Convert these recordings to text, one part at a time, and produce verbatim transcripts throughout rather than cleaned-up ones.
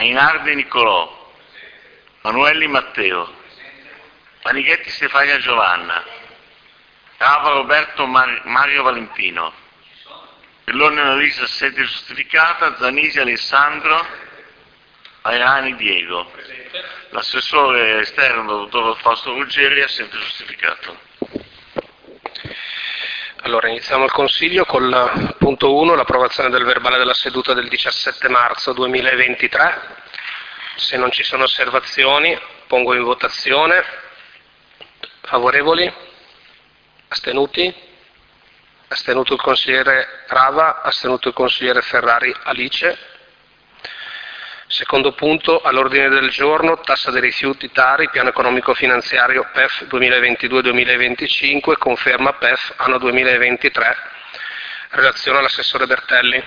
Mainardi Niccolò, Manuelli Matteo, Panichetti Stefania Giovanna, Rava Roberto Mar- Mario Valentino, Bellone Annalisa assente giustificata, Zanisi Alessandro, Airani Diego. L'assessore esterno, dottor Fausto Ruggeri, assente giustificato. Allora, iniziamo il Consiglio con il punto uno, l'approvazione del verbale della seduta del diciassette marzo duemilaventitré. Se non ci sono osservazioni, pongo in votazione. Favorevoli? Astenuti? Astenuto il consigliere Rava, astenuto il consigliere Ferrari Alice. Secondo punto, all'ordine del giorno, tassa dei rifiuti Tari, piano economico finanziario P E F duemilaventidue duemilaventicinque, conferma P E F anno duemilaventitré. Relazione all'assessore Bertelli.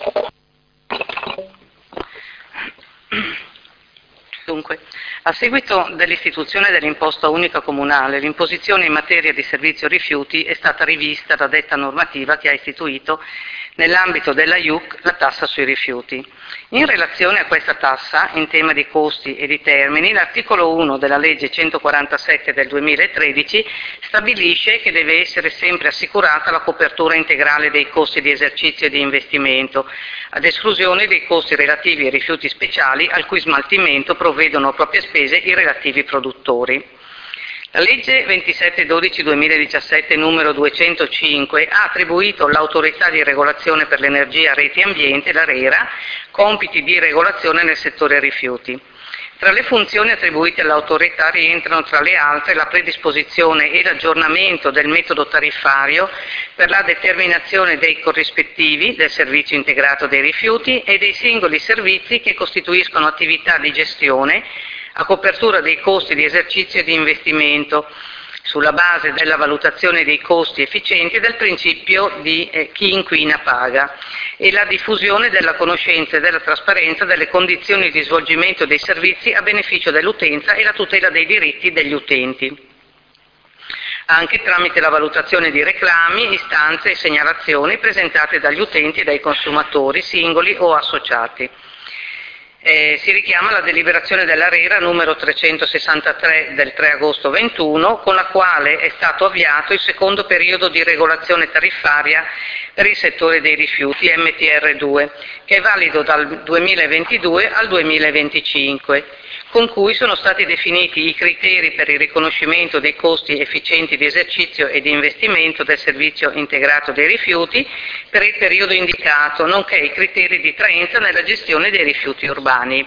Dunque, a seguito dell'istituzione dell'imposta unica comunale, l'imposizione in materia di servizio rifiuti è stata rivista da detta normativa che ha istituito nell'ambito della I U C la tassa sui rifiuti. In relazione a questa tassa, in tema di costi e di termini, l'articolo uno della legge centoquarantasette del duemilatredici stabilisce che deve essere sempre assicurata la copertura integrale dei costi di esercizio e di investimento, ad esclusione dei costi relativi ai rifiuti speciali al cui smaltimento provvedono a proprie spese i relativi produttori. La legge ventisette dodici duemiladiciassette numero duecentocinque ha attribuito all'autorità di regolazione per l'energia, reti e ambiente, l'ARERA, compiti di regolazione nel settore rifiuti. Tra le funzioni attribuite all'autorità rientrano tra le altre la predisposizione e l'aggiornamento del metodo tariffario per la determinazione dei corrispettivi del servizio integrato dei rifiuti e dei singoli servizi che costituiscono attività di gestione a copertura dei costi di esercizio e di investimento, sulla base della valutazione dei costi efficienti e del principio di eh, chi inquina paga, e la diffusione della conoscenza e della trasparenza delle condizioni di svolgimento dei servizi a beneficio dell'utenza e la tutela dei diritti degli utenti, anche tramite la valutazione di reclami, istanze e segnalazioni presentate dagli utenti e dai consumatori singoli o associati. Eh, si richiama la deliberazione dell'ARERA numero trecentosessantatré del tre agosto ventuno, con la quale è stato avviato il secondo periodo di regolazione tariffaria per il settore dei rifiuti M T R due, che è valido dal duemilaventidue al duemilaventicinque, con cui sono stati definiti i criteri per il riconoscimento dei costi efficienti di esercizio e di investimento del servizio integrato dei rifiuti per il periodo indicato, nonché i criteri di traenza nella gestione dei rifiuti urbani.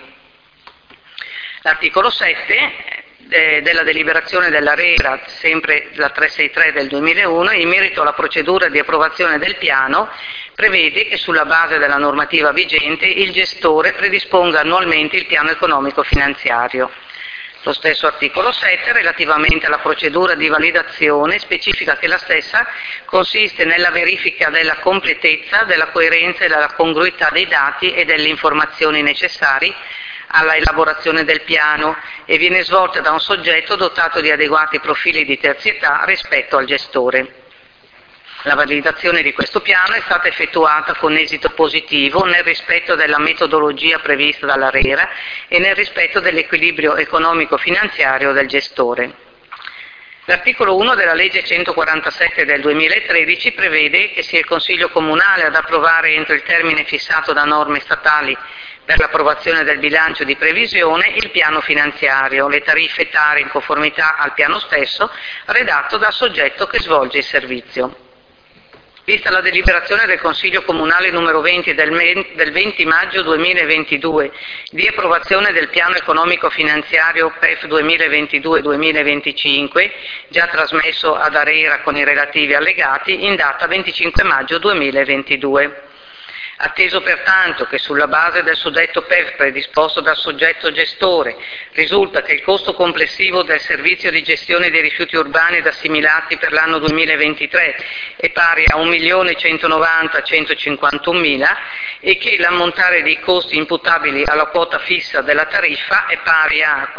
L'articolo sette eh, della deliberazione dell'ARERA, sempre la trecentosessantatré del duemilauno, in merito alla procedura di approvazione del piano, prevede che sulla base della normativa vigente il gestore predisponga annualmente il piano economico finanziario. Lo stesso articolo sette, relativamente alla procedura di validazione, specifica che la stessa consiste nella verifica della completezza, della coerenza e della congruità dei dati e delle informazioni necessari alla elaborazione del piano e viene svolta da un soggetto dotato di adeguati profili di terzietà rispetto al gestore. La validazione di questo piano è stata effettuata con esito positivo nel rispetto della metodologia prevista dall'ARERA e nel rispetto dell'equilibrio economico-finanziario del gestore. L'articolo uno della legge centoquarantasette del duemilatredici prevede che sia il Consiglio Comunale ad approvare entro il termine fissato da norme statali per l'approvazione del bilancio di previsione il piano finanziario, le tariffe Tari in conformità al piano stesso, redatto dal soggetto che svolge il servizio. Vista la deliberazione del Consiglio Comunale numero venti del venti maggio duemilaventidue di approvazione del piano economico finanziario P E F duemilaventidue duemilaventicinque, già trasmesso ad ARERA con i relativi allegati, in data venticinque maggio duemilaventidue. Atteso pertanto che sulla base del suddetto P E F predisposto dal soggetto gestore risulta che il costo complessivo del servizio di gestione dei rifiuti urbani ed assimilati per l'anno duemilaventitré è pari a un milione centonovanta-centocinquantunomila e che l'ammontare dei costi imputabili alla quota fissa della tariffa è pari a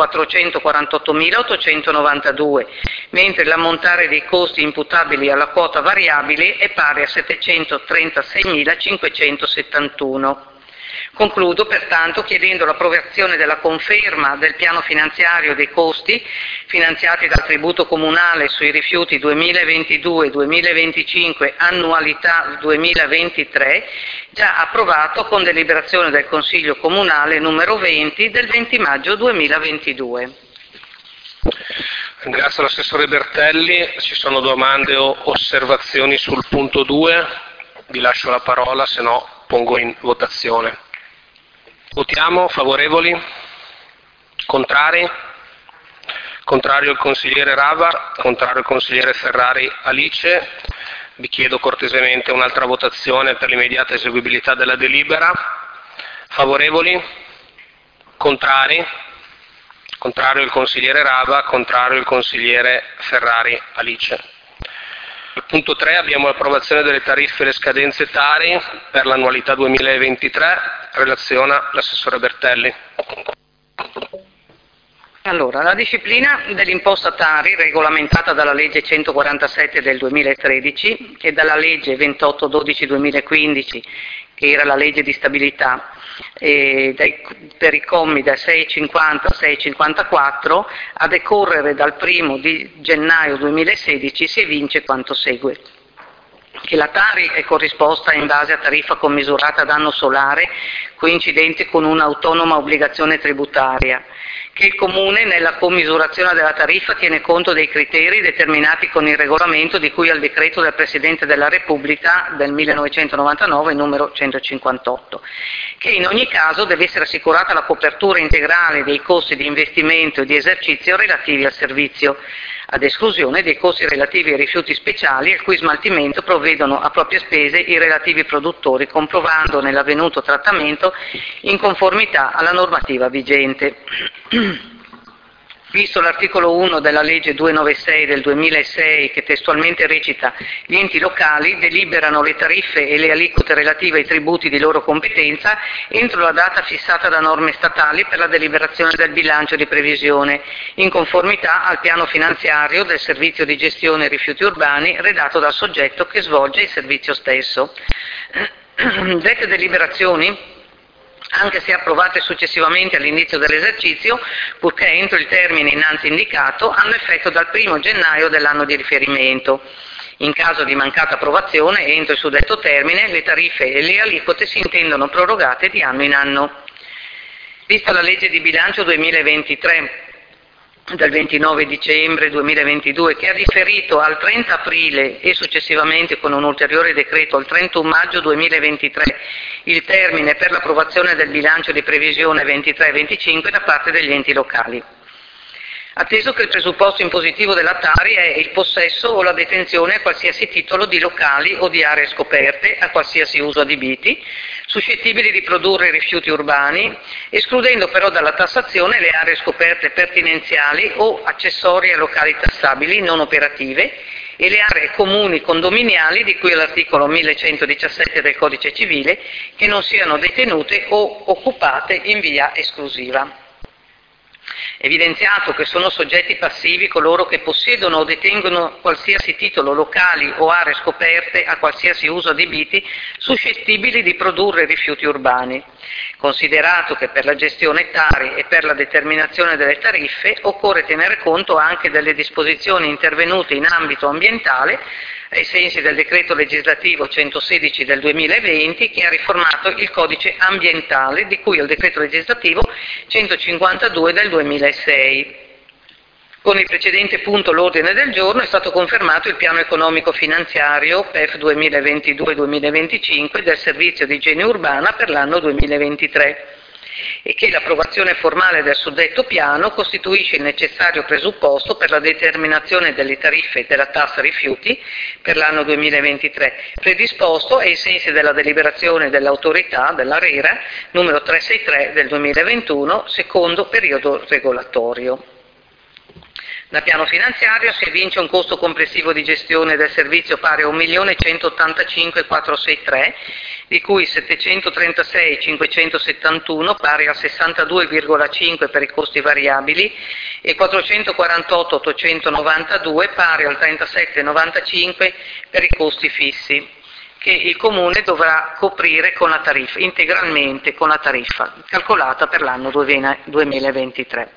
quattrocentoquarantottomilaottocentonovantadue, mentre l'ammontare dei costi imputabili alla quota variabile è pari a settecentotrentaseimilacinquecentosettantuno. Concludo pertanto chiedendo l'approvazione della conferma del piano finanziario dei costi finanziati dal tributo comunale sui rifiuti duemilaventidue duemilaventicinque annualità duemilaventitré, già approvato con deliberazione del Consiglio Comunale numero venti del venti maggio duemilaventidue. Ringrazio l'assessore Bertelli. Ci sono domande o osservazioni sul punto due? Vi lascio la parola, se no pongo in votazione. Votiamo. Favorevoli? Contrari? Contrario il consigliere Rava, contrario il consigliere Ferrari Alice. Vi chiedo cortesemente un'altra votazione per l'immediata eseguibilità della delibera. Favorevoli? Contrari? Contrario il consigliere Rava, contrario il consigliere Ferrari Alice. Al punto tre abbiamo l'approvazione delle tariffe e le scadenze Tari per l'annualità duemilaventitré. Relaziona l'assessore Bertelli. Allora, la disciplina dell'imposta Tari, regolamentata dalla legge centoquarantasette del duemilatredici e dalla legge ventotto dodici duemilaquindici, che era la legge di stabilità, e dai, per i commi da seicentocinquanta a seicentocinquantaquattro, a decorrere dal primo di gennaio duemilasedici si evince quanto segue. Che la Tari è corrisposta in base a tariffa commisurata ad anno solare coincidente con un'autonoma obbligazione tributaria, che il Comune nella commisurazione della tariffa tiene conto dei criteri determinati con il regolamento di cui al decreto del Presidente della Repubblica del millenovecentonovantanove numero centocinquantotto, che in ogni caso deve essere assicurata la copertura integrale dei costi di investimento e di esercizio relativi al servizio, ad esclusione dei costi relativi ai rifiuti speciali al cui smaltimento provvedono a proprie spese i relativi produttori, comprovando nell'avvenuto trattamento in conformità alla normativa vigente. Visto l'articolo uno della legge duecentonovantasei del duemilasei, che testualmente recita: gli enti locali deliberano le tariffe e le aliquote relative ai tributi di loro competenza entro la data fissata da norme statali per la deliberazione del bilancio di previsione, in conformità al piano finanziario del servizio di gestione rifiuti urbani redatto dal soggetto che svolge il servizio stesso. Dette deliberazioni, anche se approvate successivamente all'inizio dell'esercizio, purché entro il termine innanzi indicato, hanno effetto dal primo gennaio dell'anno di riferimento. In caso di mancata approvazione, entro il suddetto termine, le tariffe e le aliquote si intendono prorogate di anno in anno. Vista la legge di bilancio duemilaventitré del ventinove dicembre duemilaventidue, che ha differito al trenta aprile e successivamente con un ulteriore decreto al trentuno maggio duemilaventitré il termine per l'approvazione del bilancio di previsione ventitré e venticinque da parte degli enti locali. Atteso che il presupposto impositivo della Tari è il possesso o la detenzione a qualsiasi titolo di locali o di aree scoperte a qualsiasi uso adibiti, suscettibili di produrre rifiuti urbani, escludendo però dalla tassazione le aree scoperte pertinenziali o accessorie a locali tassabili non operative e le aree comuni condominiali di cui all'articolo millecentodiciassette del Codice Civile, che non siano detenute o occupate in via esclusiva. Evidenziato che sono soggetti passivi coloro che possiedono o detengono qualsiasi titolo locali o aree scoperte a qualsiasi uso adibiti suscettibili di produrre rifiuti urbani, considerato che per la gestione Tari e per la determinazione delle tariffe occorre tenere conto anche delle disposizioni intervenute in ambito ambientale ai sensi del decreto legislativo centosedici del duemilaventi, che ha riformato il codice ambientale di cui al decreto legislativo centocinquantadue del duemilasei. Con il precedente punto all'ordine del giorno è stato confermato il piano economico finanziario P E F duemilaventidue duemilaventicinque del servizio di igiene urbana per l'anno duemilaventitré e che l'approvazione formale del suddetto piano costituisce il necessario presupposto per la determinazione delle tariffe della tassa rifiuti per l'anno duemilaventitré, predisposto ai sensi della deliberazione dell'autorità dell'ARERA numero trecentosessantatré del duemilaventuno, secondo periodo regolatorio. Da piano finanziario si evince un costo complessivo di gestione del servizio pari a un milione centottantacinque mila quattrocentosessantatré, di cui settecentotrentasei mila cinquecentosettantuno pari al sessantadue virgola cinque per i costi variabili e quattrocentoquarantotto mila ottocentonovantadue pari al trentasette virgola novantacinque per i costi fissi. che il Comune dovrà coprire con la tariffa, integralmente con la tariffa, calcolata per l'anno duemilaventitré.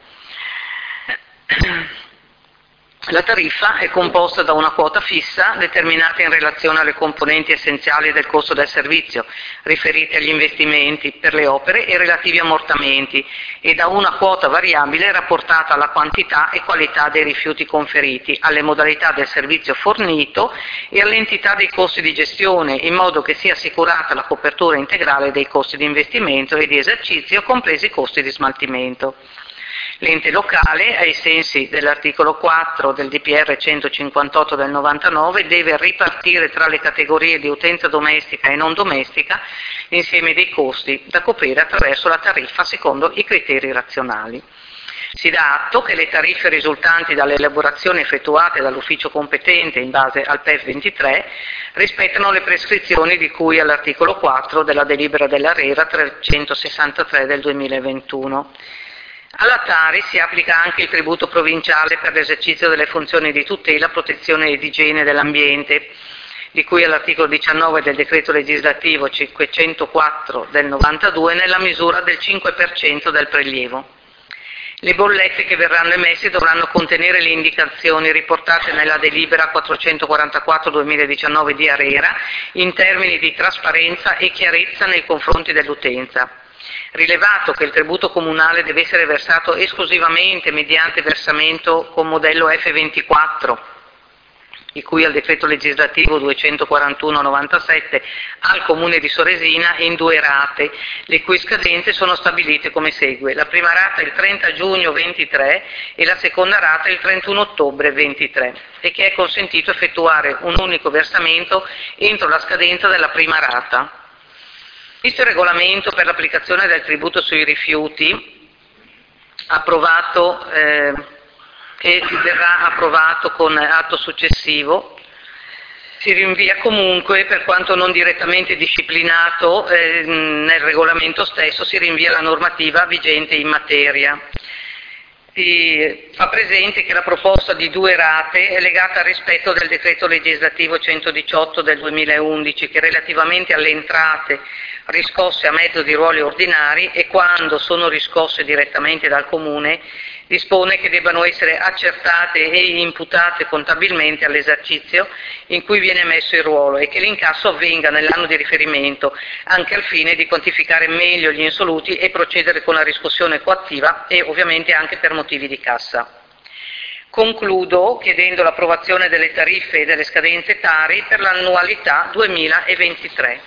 La tariffa è composta da una quota fissa determinata in relazione alle componenti essenziali del costo del servizio, riferite agli investimenti per le opere e relativi ammortamenti, e da una quota variabile rapportata alla quantità e qualità dei rifiuti conferiti, alle modalità del servizio fornito e all'entità dei costi di gestione, in modo che sia assicurata la copertura integrale dei costi di investimento e di esercizio, compresi i costi di smaltimento. L'ente locale, ai sensi dell'articolo quattro del D P R centocinquantotto del novantanove, deve ripartire tra le categorie di utenza domestica e non domestica l'insieme dei costi da coprire attraverso la tariffa secondo i criteri razionali. Si dà atto che le tariffe risultanti dalle elaborazioni effettuate dall'ufficio competente in base al P E F ventitré rispettano le prescrizioni di cui all'articolo quattro della delibera dell'ARERA trecentosessantatré del duemilaventuno. Alla Tari si applica anche il tributo provinciale per l'esercizio delle funzioni di tutela, protezione ed igiene dell'ambiente, di cui all'articolo diciannove del decreto legislativo cinquecentoquattro del novantadue, nella misura del cinque per cento del prelievo. Le bollette che verranno emesse dovranno contenere le indicazioni riportate nella delibera quattrocentoquarantaquattro duemiladiciannove di ARERA in termini di trasparenza e chiarezza nei confronti dell'utenza. Rilevato che il tributo comunale deve essere versato esclusivamente mediante versamento con modello F ventiquattro, di cui al decreto legislativo duecentoquarantuno novantasette, al Comune di Soresina in due rate, le cui scadenze sono stabilite come segue: la prima rata il trenta giugno ventitré e la seconda rata il trentuno ottobre ventitré, e che è consentito effettuare un unico versamento entro la scadenza della prima rata. Visto il regolamento per l'applicazione del tributo sui rifiuti, approvato, eh, che verrà approvato con atto successivo, si rinvia comunque, per quanto non direttamente disciplinato eh, nel regolamento stesso, si rinvia la normativa vigente in materia. Si fa presente che la proposta di due rate è legata al rispetto del decreto legislativo centodiciotto del duemilaundici, che relativamente alle entrate riscosse a mezzo di ruoli ordinari e quando sono riscosse direttamente dal Comune, dispone che debbano essere accertate e imputate contabilmente all'esercizio in cui viene emesso il ruolo e che l'incasso avvenga nell'anno di riferimento, anche al fine di quantificare meglio gli insoluti e procedere con la riscossione coattiva e ovviamente anche per motivi di cassa. Concludo chiedendo l'approvazione delle tariffe e delle scadenze Tari per l'annualità duemilaventitré.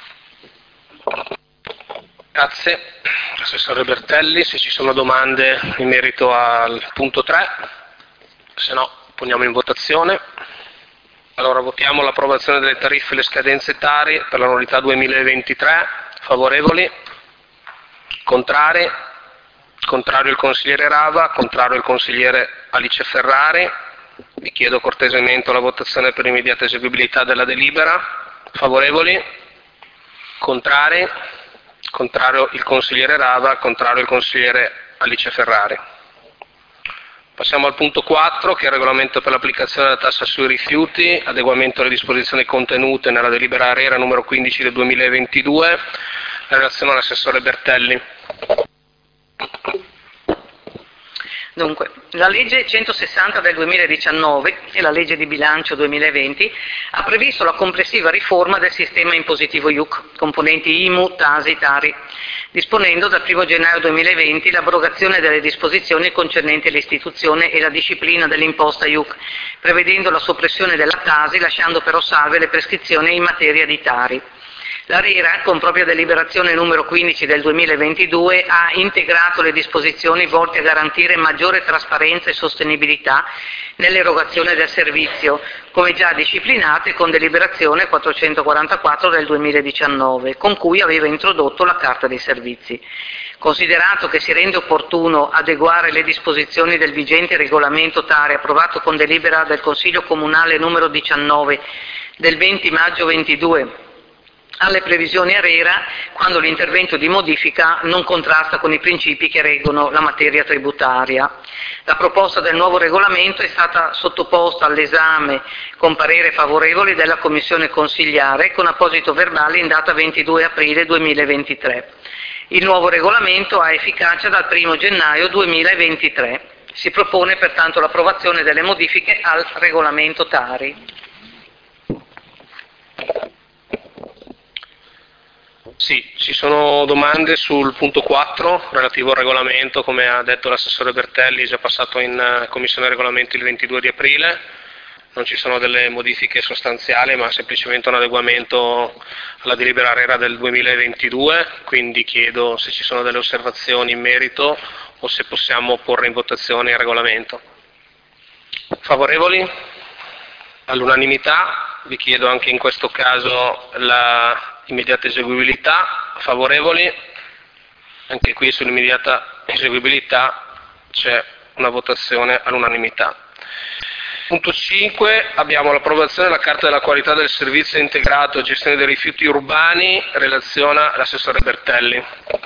Grazie. Assessore Bertelli, se ci sono domande in merito al punto tre, se no poniamo in votazione. Allora votiamo l'approvazione delle tariffe e le scadenze Tari per l'annualità duemilaventitré. Favorevoli? Contrari? Contrario il consigliere Rava, contrario il consigliere Alice Ferrari. Vi chiedo cortesemente la votazione per immediata eseguibilità della delibera. Favorevoli? Contrari? Contrario il consigliere Rava, contrario il consigliere Alice Ferrari. Passiamo al punto quattro, che è il regolamento per l'applicazione della tassa sui rifiuti, adeguamento alle disposizioni contenute nella delibera ARERA numero quindici del duemilaventidue, in relazione all'assessore Bertelli. Dunque, la legge centosessanta del duemiladiciannove e la legge di bilancio duemilaventi ha previsto la complessiva riforma del sistema impositivo I U C, componenti I M U, Tasi, Tari, disponendo dal primo gennaio duemilaventi l'abrogazione delle disposizioni concernenti l'istituzione e la disciplina dell'imposta I U C, prevedendo la soppressione della Tasi, lasciando però salve le prescrizioni in materia di Tari. L'ARERA, con propria deliberazione numero quindici del duemilaventidue, ha integrato le disposizioni volte a garantire maggiore trasparenza e sostenibilità nell'erogazione del servizio, come già disciplinate con deliberazione quattrocentoquarantaquattro del duemiladiciannove, con cui aveva introdotto la Carta dei Servizi. Considerato che si rende opportuno adeguare le disposizioni del vigente regolamento Tari, approvato con delibera del Consiglio Comunale numero diciannove del venti maggio ventidue, alle previsioni ARERA quando l'intervento di modifica non contrasta con i principi che reggono la materia tributaria. La proposta del nuovo regolamento è stata sottoposta all'esame con parere favorevole della Commissione consigliare con apposito verbale in data ventidue aprile duemilaventitré. Il nuovo regolamento ha efficacia dal primo gennaio duemilaventitré. Si propone pertanto l'approvazione delle modifiche al regolamento Tari. Sì, ci sono domande sul punto quattro relativo al regolamento, come ha detto l'assessore Bertelli, è già passato in Commissione Regolamenti il ventidue di aprile, non ci sono delle modifiche sostanziali ma semplicemente un adeguamento alla delibera ARERA del duemilaventidue, quindi chiedo se ci sono delle osservazioni in merito o se possiamo porre in votazione il regolamento. Favorevoli? All'unanimità, vi chiedo anche in questo caso la immediata eseguibilità. Favorevoli? Anche qui sull'immediata eseguibilità c'è una votazione all'unanimità. Punto cinque, abbiamo l'approvazione della Carta della qualità del servizio integrato gestione dei rifiuti urbani, relaziona l'assessore Bertelli.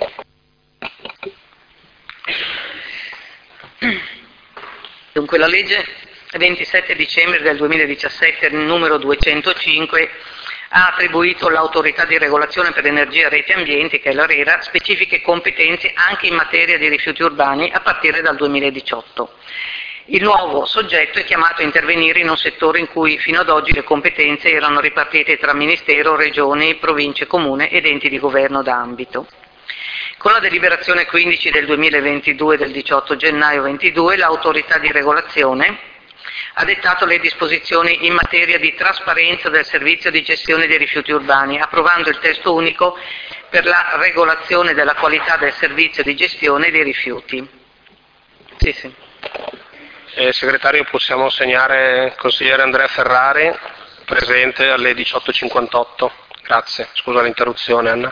Dunque la legge ventisette dicembre del duemiladiciassette numero duecentocinque ha attribuito all'autorità di regolazione per energia e reti ambienti, che è l'ARERA, specifiche competenze anche in materia di rifiuti urbani a partire dal duemiladiciotto. Il nuovo soggetto è chiamato a intervenire in un settore in cui fino ad oggi le competenze erano ripartite tra Ministero, Regioni, Province, Comune ed enti di governo d'ambito. Con la deliberazione quindici del duemilaventidue del diciotto gennaio ventidue l'autorità di regolazione ha dettato le disposizioni in materia di trasparenza del servizio di gestione dei rifiuti urbani, approvando il testo unico per la regolazione della qualità del servizio di gestione dei rifiuti. Sì, sì. Eh, segretario, possiamo segnare il consigliere Andrea Ferrari, presente alle diciotto e cinquantotto. Grazie, scusa l'interruzione Anna.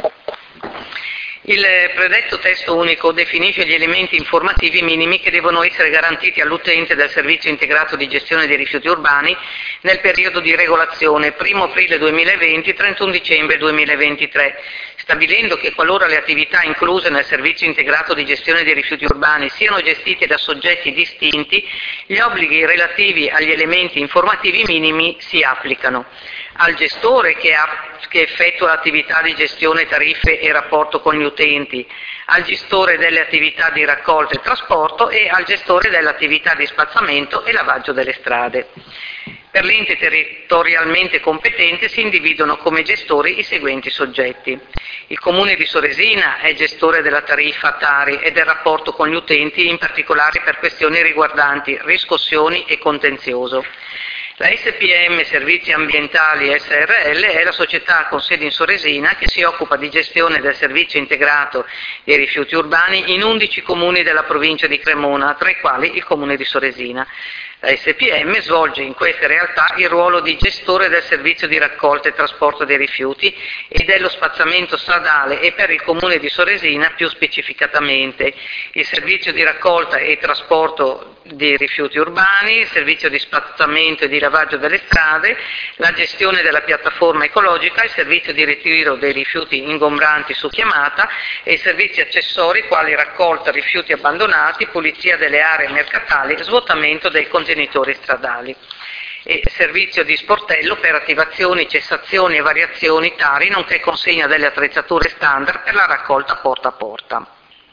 Il predetto testo unico definisce gli elementi informativi minimi che devono essere garantiti all'utente del servizio integrato di gestione dei rifiuti urbani nel periodo di regolazione primo aprile duemilaventi - trentuno dicembre duemilaventitré, stabilendo che qualora le attività incluse nel servizio integrato di gestione dei rifiuti urbani siano gestite da soggetti distinti, gli obblighi relativi agli elementi informativi minimi si applicano al gestore che, ha, che effettua l'attività di gestione, tariffe e rapporto con gli utenti, al gestore delle attività di raccolta e trasporto e al gestore delle attività di spazzamento e lavaggio delle strade. Per l'ente territorialmente competente si individuano come gestori i seguenti soggetti. Il Comune di Soresina è gestore della tariffa Tari e del rapporto con gli utenti, in particolare per questioni riguardanti riscossioni e contenzioso. La S P M Servizi Ambientali S R L è la società con sede in Soresina che si occupa di gestione del servizio integrato dei rifiuti urbani in undici comuni della provincia di Cremona, tra i quali il comune di Soresina. La S P M svolge in queste realtà il ruolo di gestore del servizio di raccolta e trasporto dei rifiuti e dello spazzamento stradale e per il comune di Soresina più specificatamente il servizio di raccolta e trasporto dei rifiuti urbani, il servizio di spazzamento e di lavaggio delle strade, la gestione della piattaforma ecologica, il servizio di ritiro dei rifiuti ingombranti su chiamata e i servizi accessori quali raccolta rifiuti abbandonati, pulizia delle aree mercatali, svuotamento dei contenitori stradali. E servizio di sportello per attivazioni, cessazioni e variazioni Tari, nonché consegna delle attrezzature standard per la raccolta porta a porta.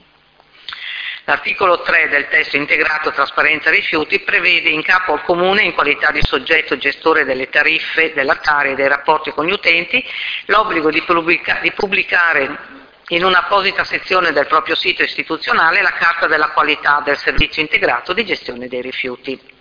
L'articolo tre del testo integrato trasparenza rifiuti prevede in capo al Comune, in qualità di soggetto gestore delle tariffe, della Tari e dei rapporti con gli utenti, l'obbligo di, pubblica- di pubblicare in un'apposita sezione del proprio sito istituzionale la Carta della qualità del servizio integrato di gestione dei rifiuti.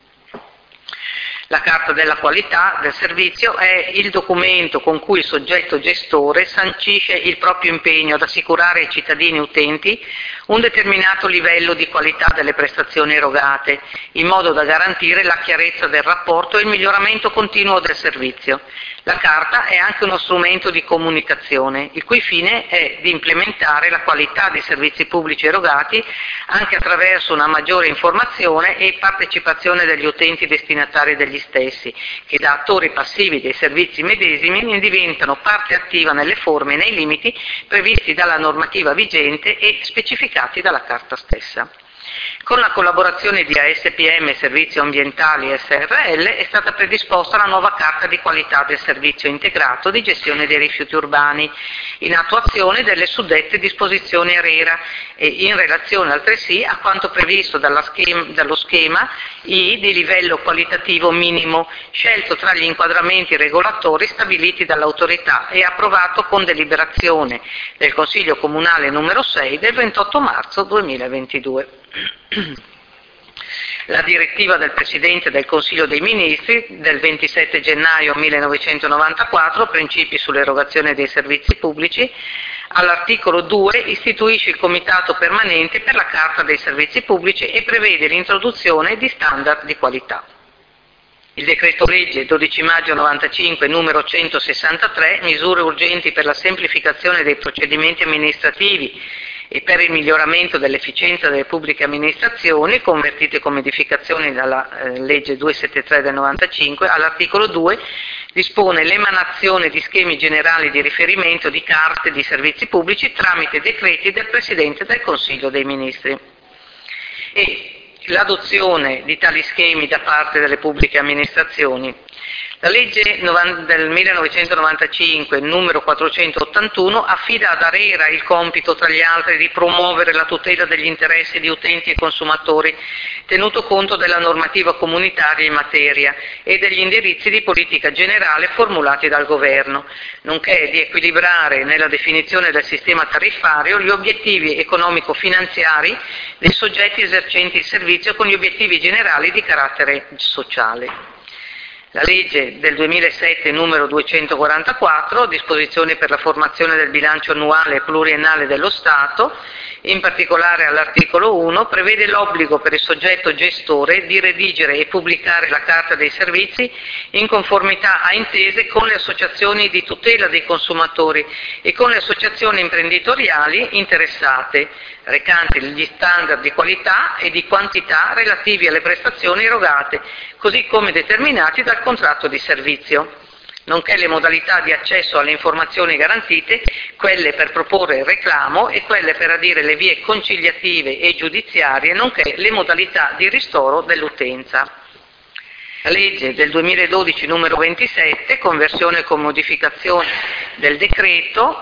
La Carta della qualità del servizio è il documento con cui il soggetto gestore sancisce il proprio impegno ad assicurare ai cittadini utenti un determinato livello di qualità delle prestazioni erogate, in modo da garantire la chiarezza del rapporto e il miglioramento continuo del servizio. La Carta è anche uno strumento di comunicazione, il cui fine è di implementare la qualità dei servizi pubblici erogati anche attraverso una maggiore informazione e partecipazione degli utenti destinatari degli dagli stessi, che da attori passivi dei servizi medesimi ne diventano parte attiva nelle forme e nei limiti previsti dalla normativa vigente e specificati dalla Carta stessa. Con la collaborazione di A S P M Servizi Ambientali S R L è stata predisposta la nuova Carta di qualità del servizio integrato di gestione dei rifiuti urbani, in attuazione delle suddette disposizioni ARERA e in relazione altresì a quanto previsto dalla schema, dallo schema I di livello qualitativo minimo, scelto tra gli inquadramenti regolatori stabiliti dall'autorità e approvato con deliberazione del Consiglio Comunale numero sei del ventotto marzo duemilaventidue. La direttiva del Presidente del Consiglio dei Ministri del ventisette gennaio millenovecentonovantaquattro, principi sull'erogazione dei servizi pubblici, all'articolo due istituisce il Comitato Permanente per la Carta dei Servizi Pubblici e prevede l'introduzione di standard di qualità. Il decreto legge dodici maggio novantacinque numero centosessantatré, misure urgenti per la semplificazione dei procedimenti amministrativi e per il miglioramento dell'efficienza delle pubbliche amministrazioni, convertite con modificazioni dalla eh, legge duecentosettantatré del novantacinque, all'articolo due dispone l'emanazione di schemi generali di riferimento di carte di servizi pubblici tramite decreti del Presidente del Consiglio dei Ministri. E l'adozione di tali schemi da parte delle pubbliche amministrazioni. La legge del millenovecentonovantacinque, numero quattrocentottantuno, affida ad ARERA il compito, tra gli altri, di promuovere la tutela degli interessi di utenti e consumatori, tenuto conto della normativa comunitaria in materia e degli indirizzi di politica generale formulati dal Governo, nonché di equilibrare nella definizione del sistema tariffario gli obiettivi economico-finanziari dei soggetti esercenti il servizio con gli obiettivi generali di carattere sociale. La legge del duemilasette numero duecentoquarantaquattro, disposizioni per la formazione del bilancio annuale e pluriennale dello Stato, in particolare all'articolo uno, prevede l'obbligo per il soggetto gestore di redigere e pubblicare la Carta dei Servizi in conformità a intese con le associazioni di tutela dei consumatori e con le associazioni imprenditoriali interessate, recanti gli standard di qualità e di quantità relativi alle prestazioni erogate, così come determinati dal contratto di servizio, nonché le modalità di accesso alle informazioni garantite, quelle per proporre il reclamo e quelle per adire le vie conciliative e giudiziarie, nonché le modalità di ristoro dell'utenza. La legge del duemiladodici numero ventisette, conversione con modificazione del decreto,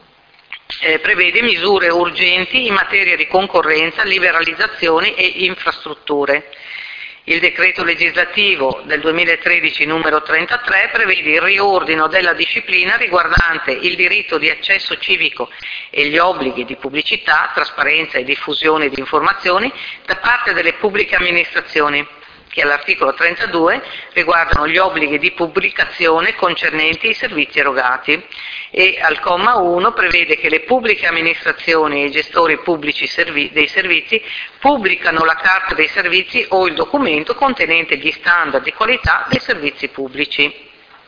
Eh, prevede misure urgenti in materia di concorrenza, liberalizzazioni e infrastrutture. Il decreto legislativo del duemilatredici numero trentatré prevede il riordino della disciplina riguardante il diritto di accesso civico e gli obblighi di pubblicità, trasparenza e diffusione di informazioni da parte delle pubbliche amministrazioni, che all'articolo trentadue riguardano gli obblighi di pubblicazione concernenti i servizi erogati, e al comma uno prevede che le pubbliche amministrazioni e i gestori pubblici servi- dei servizi pubblicano la Carta dei Servizi o il documento contenente gli standard di qualità dei servizi pubblici.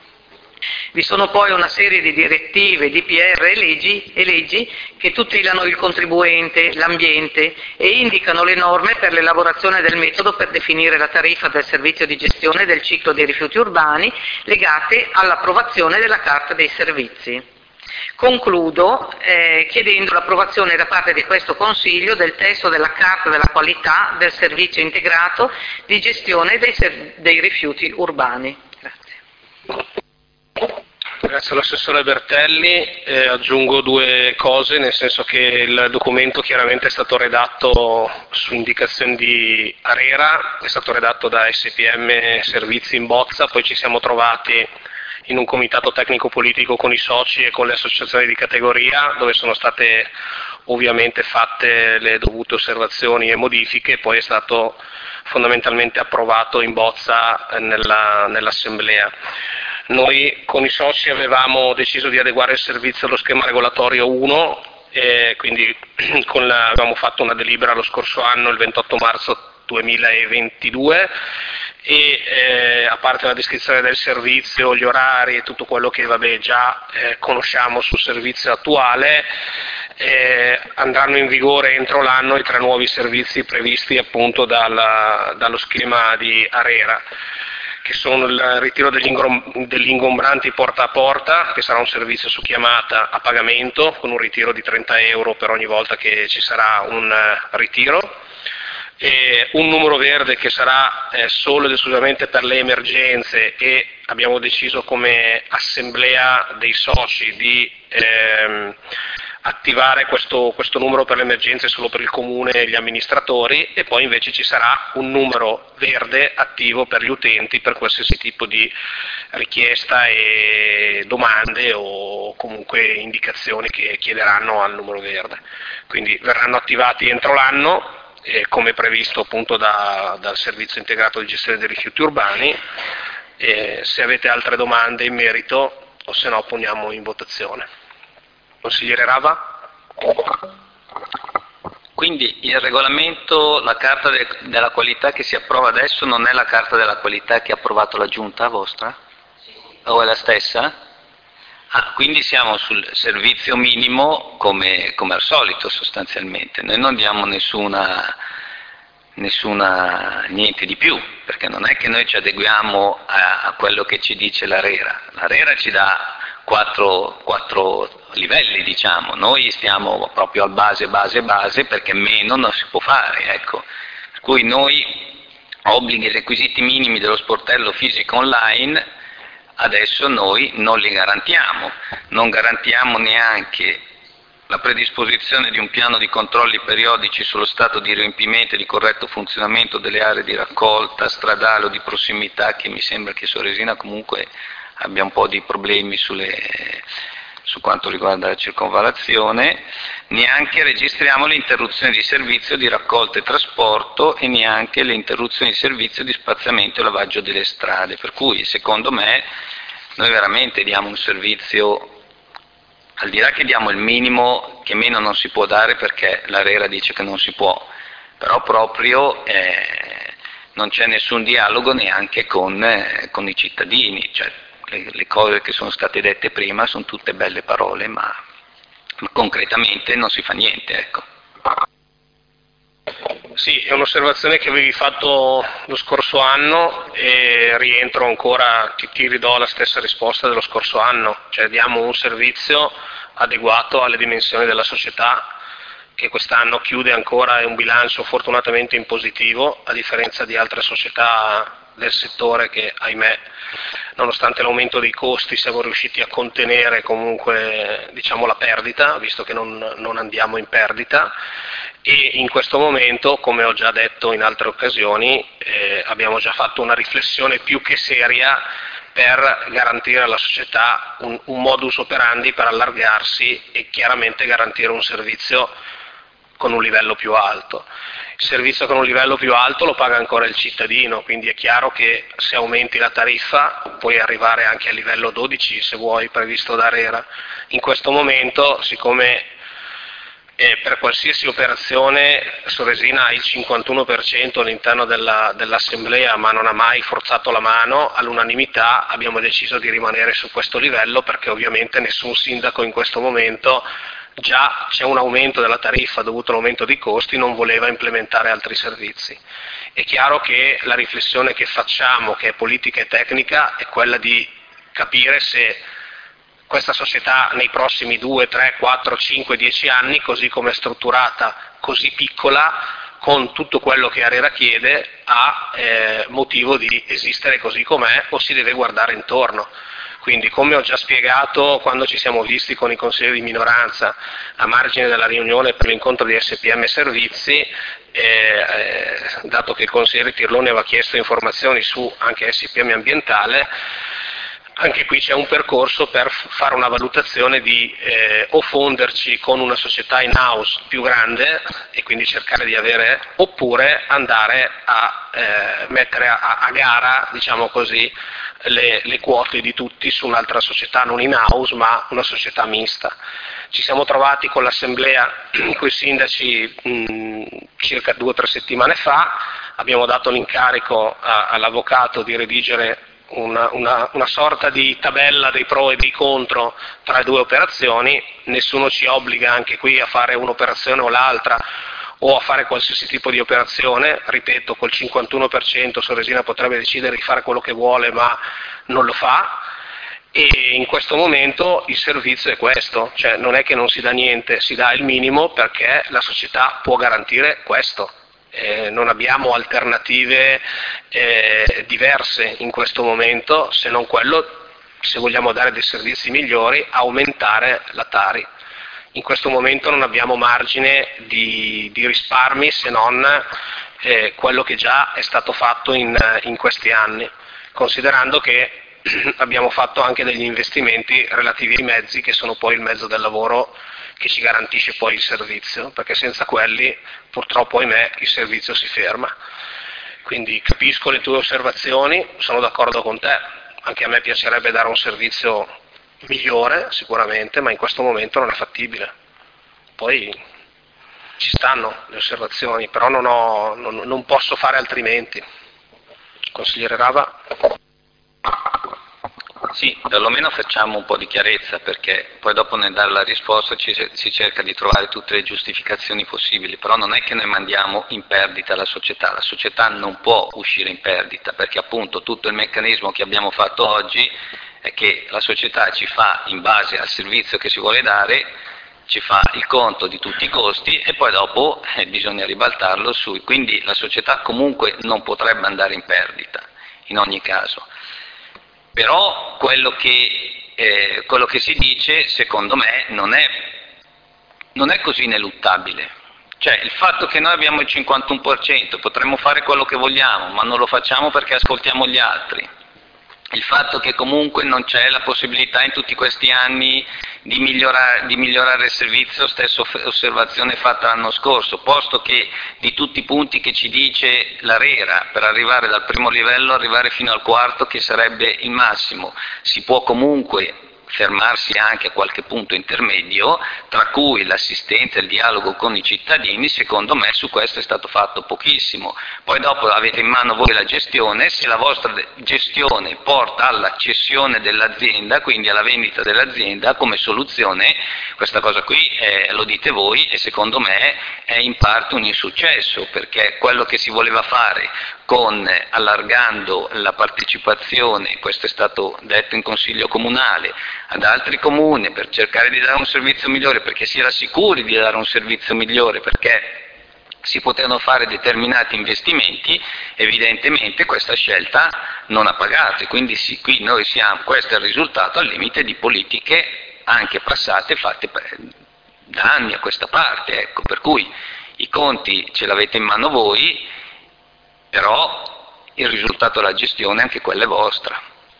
Vi sono poi una serie di direttive, D P R e leggi, e leggi che tutelano il contribuente, l'ambiente e indicano le norme per l'elaborazione del metodo per definire la tariffa del servizio di gestione del ciclo dei rifiuti urbani legate all'approvazione della Carta dei Servizi. Concludo eh, chiedendo l'approvazione da parte di questo Consiglio del testo della Carta della qualità del servizio integrato di gestione dei, dei rifiuti urbani. Grazie. Grazie all'assessore Bertelli, eh, aggiungo due cose, nel senso che il documento chiaramente è stato redatto su indicazioni di ARERA, è stato redatto da S P M Servizi in bozza, poi ci siamo trovati in un comitato tecnico politico con i soci e con le associazioni di categoria, dove sono state ovviamente fatte le dovute osservazioni e modifiche, poi è stato fondamentalmente approvato in bozza nella, nell'assemblea. Noi con i soci avevamo deciso di adeguare il servizio allo schema regolatorio uno, e quindi con la, avevamo fatto una delibera lo scorso anno, il ventotto marzo duemilaventidue, e eh, a parte la descrizione del servizio, gli orari e tutto quello che vabbè, già eh, conosciamo sul servizio attuale, eh, andranno in vigore entro l'anno i tre nuovi servizi previsti appunto dalla, dallo schema di ARERA, che sono il ritiro degli, degli ingombranti porta a porta, che sarà un servizio su chiamata a pagamento, con un ritiro di trenta euro per ogni volta che ci sarà un uh, ritiro. E un numero verde che sarà eh, solo ed esclusivamente per le emergenze, e abbiamo deciso come assemblea dei soci di ehm, attivare questo, questo numero per le emergenze solo per il comune e gli amministratori, e poi invece ci sarà un numero verde attivo per gli utenti per qualsiasi tipo di richiesta e domande o comunque indicazioni che chiederanno al numero verde. Quindi verranno attivati entro l'anno, Eh, come previsto appunto da, dal servizio integrato di gestione dei rifiuti urbani. E se avete altre domande in merito, o se no poniamo in votazione. Consigliere Rava? Quindi il regolamento, la carta de, della qualità che si approva adesso non è la carta della qualità che ha approvato la giunta vostra? O è la stessa? Ah, quindi siamo sul servizio minimo come, come al solito sostanzialmente, noi non diamo nessuna, nessuna niente di più, perché non è che noi ci adeguiamo a, a quello che ci dice l'ARERA. L'ARERA ci dà quattro, quattro livelli, diciamo, noi stiamo proprio al base, base, base, perché meno non si può fare, ecco. Per cui noi obblighi e requisiti minimi dello sportello fisico online adesso noi non li garantiamo, non garantiamo neanche la predisposizione di un piano di controlli periodici sullo stato di riempimento e di corretto funzionamento delle aree di raccolta stradale o di prossimità, che mi sembra che Soresina comunque abbia un po' di problemi sulle, su quanto riguarda la circonvallazione, neanche registriamo le interruzioni di servizio di raccolta e trasporto e neanche le interruzioni di servizio di spazzamento e lavaggio delle strade, per cui secondo me noi veramente diamo un servizio, al di là che diamo il minimo, che meno non si può dare perché l'ARERA dice che non si può, però proprio eh, non c'è nessun dialogo neanche con, eh, con i cittadini, cioè le, le cose che sono state dette prima sono tutte belle parole, ma, ma concretamente non si fa niente, ecco. Sì, è un'osservazione che avevi fatto lo scorso anno e rientro ancora, ti, ti ridò la stessa risposta dello scorso anno, cioè diamo un servizio adeguato alle dimensioni della società, che quest'anno chiude ancora un bilancio fortunatamente in positivo, a differenza di altre società del settore che, ahimè, nonostante l'aumento dei costi siamo riusciti a contenere comunque, diciamo, la perdita, visto che non, non andiamo in perdita, e in questo momento, come ho già detto in altre occasioni, eh, abbiamo già fatto una riflessione più che seria per garantire alla società un, un modus operandi per allargarsi e chiaramente garantire un servizio con un livello più alto. Il servizio con un livello più alto lo paga ancora il cittadino, quindi è chiaro che se aumenti la tariffa puoi arrivare anche a livello dodici se vuoi, previsto da ARERA. In questo momento, siccome eh, per qualsiasi operazione Soresina ha il cinquantuno per cento all'interno della, dell'assemblea, ma non ha mai forzato la mano, all'unanimità abbiamo deciso di rimanere su questo livello, perché ovviamente nessun sindaco in questo momento, già c'è un aumento della tariffa dovuto all'aumento dei costi, non voleva implementare altri servizi. È chiaro che la riflessione che facciamo, che è politica e tecnica, è quella di capire se questa società nei prossimi due, tre, quattro, cinque, dieci anni, così come è strutturata, così piccola, con tutto quello che ARERA chiede, ha eh, motivo di esistere così com'è o si deve guardare intorno. Quindi, come ho già spiegato quando ci siamo visti con i consiglieri di minoranza a margine della riunione per l'incontro di S P M Servizi, eh, eh, dato che il consigliere Tirlone aveva chiesto informazioni su anche S P M ambientale, anche qui c'è un percorso per fare una valutazione di eh, o fonderci con una società in house più grande e quindi cercare di avere, oppure andare a eh, mettere a, a gara, diciamo così, le, le quote di tutti su un'altra società non in house ma una società mista. Ci siamo trovati con l'assemblea con i sindaci mh, circa due o tre settimane fa, abbiamo dato l'incarico a, all'avvocato di redigere Una, una, una sorta di tabella dei pro e dei contro tra le due operazioni. Nessuno ci obbliga anche qui a fare un'operazione o l'altra o a fare qualsiasi tipo di operazione. Ripeto, col cinquantuno per cento Soresina potrebbe decidere di fare quello che vuole, ma non lo fa, e in questo momento il servizio è questo, cioè non è che non si dà niente, si dà il minimo perché la società può garantire questo. Eh, non abbiamo alternative eh, diverse in questo momento, se non quello, se vogliamo dare dei servizi migliori, aumentare la Tari. In questo momento non abbiamo margine di, di risparmi se non eh, quello che già è stato fatto in, in questi anni, considerando che abbiamo fatto anche degli investimenti relativi ai mezzi, che sono poi il mezzo del lavoro che ci garantisce poi il servizio, perché senza quelli purtroppo, ahimè, il servizio si ferma. Quindi capisco le tue osservazioni, sono d'accordo con te, anche a me piacerebbe dare un servizio migliore sicuramente, ma in questo momento non è fattibile. Poi ci stanno le osservazioni, però non, ho, non, non posso fare altrimenti. Consigliere Rava? Sì, perlomeno facciamo un po' di chiarezza, perché poi dopo nel dare la risposta ci, si cerca di trovare tutte le giustificazioni possibili, però non è che noi mandiamo in perdita la società, la società non può uscire in perdita, perché appunto tutto il meccanismo che abbiamo fatto oggi è che la società ci fa, in base al servizio che si vuole dare, ci fa il conto di tutti i costi e poi dopo eh, bisogna ribaltarlo su, quindi la società comunque non potrebbe andare in perdita in ogni caso. Però quello che, eh, quello che si dice, secondo me, non è, non è così ineluttabile. Cioè, il fatto che noi abbiamo il cinquantuno per cento, potremmo fare quello che vogliamo, ma non lo facciamo perché ascoltiamo gli altri. Il fatto che comunque non c'è la possibilità in tutti questi anni di migliorare, di migliorare il servizio, stessa osservazione fatta l'anno scorso, posto che di tutti i punti che ci dice l'ARERA, per arrivare dal primo livello, arrivare fino al quarto, che sarebbe il massimo, si può comunque fermarsi anche a qualche punto intermedio, tra cui l'assistenza e il dialogo con i cittadini. Secondo me su questo è stato fatto pochissimo. Poi dopo avete in mano voi la gestione, se la vostra gestione porta alla cessione dell'azienda, quindi alla vendita dell'azienda come soluzione, questa cosa qui eh, lo dite voi, e secondo me è in parte un insuccesso, perché quello che si voleva fare con allargando la partecipazione, questo è stato detto in consiglio comunale, ad altri comuni per cercare di dare un servizio migliore, perché si era sicuri di dare un servizio migliore, perché si potevano fare determinati investimenti, evidentemente questa scelta non ha pagato, e quindi sì, qui noi siamo, questo è il risultato al limite di politiche anche passate, fatte da anni a questa parte, ecco, per cui i conti ce l'avete in mano voi, però il risultato della gestione anche quella è vostra.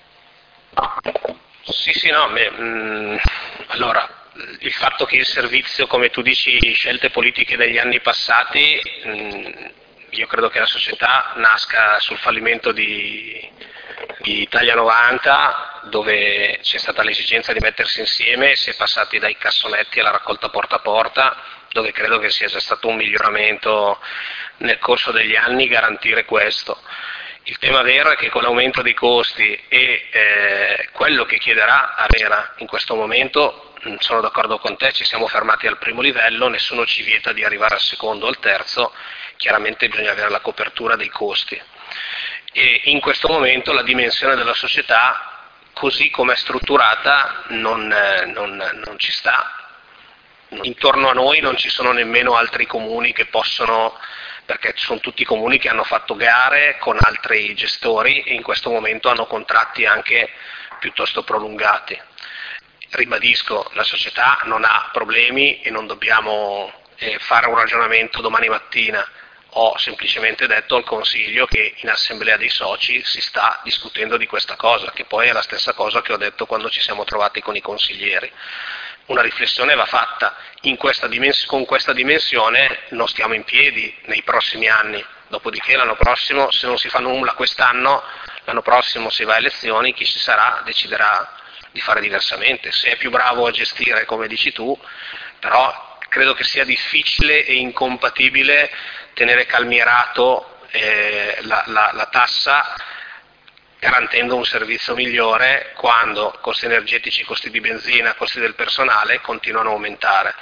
Sì, sì, no, beh, mh, allora, il fatto che il servizio, come tu dici, scelte politiche degli anni passati, mh, io credo che la società nasca sul fallimento di, di Italia novanta, dove c'è stata l'esigenza di mettersi insieme e si è passati dai cassonetti alla raccolta porta a porta, dove credo che sia già stato un miglioramento nel corso degli anni garantire questo. Il tema vero è che con l'aumento dei costi e eh, quello che chiederà ARERA in questo momento, mh, sono d'accordo con te, ci siamo fermati al primo livello, nessuno ci vieta di arrivare al secondo o al terzo, chiaramente bisogna avere la copertura dei costi. E in questo momento la dimensione della società, così come è strutturata, non, eh, non, non ci sta. Intorno a noi non ci sono nemmeno altri comuni che possono, perché sono tutti comuni che hanno fatto gare con altri gestori e in questo momento hanno contratti anche piuttosto prolungati. Ribadisco, la società non ha problemi e non dobbiamo eh, fare un ragionamento domani mattina. Ho semplicemente detto al Consiglio che in assemblea dei soci si sta discutendo di questa cosa, che poi è la stessa cosa che ho detto quando ci siamo trovati con i consiglieri. Una riflessione va fatta, in questa dimens- con questa dimensione non stiamo in piedi nei prossimi anni, dopodiché l'anno prossimo, se non si fa nulla quest'anno, l'anno prossimo si va a elezioni, chi ci sarà deciderà di fare diversamente, se è più bravo a gestire come dici tu, però credo che sia difficile e incompatibile tenere calmierato eh, la, la, la tassa garantendo un servizio migliore quando costi energetici, costi di benzina, costi del personale continuano a aumentare.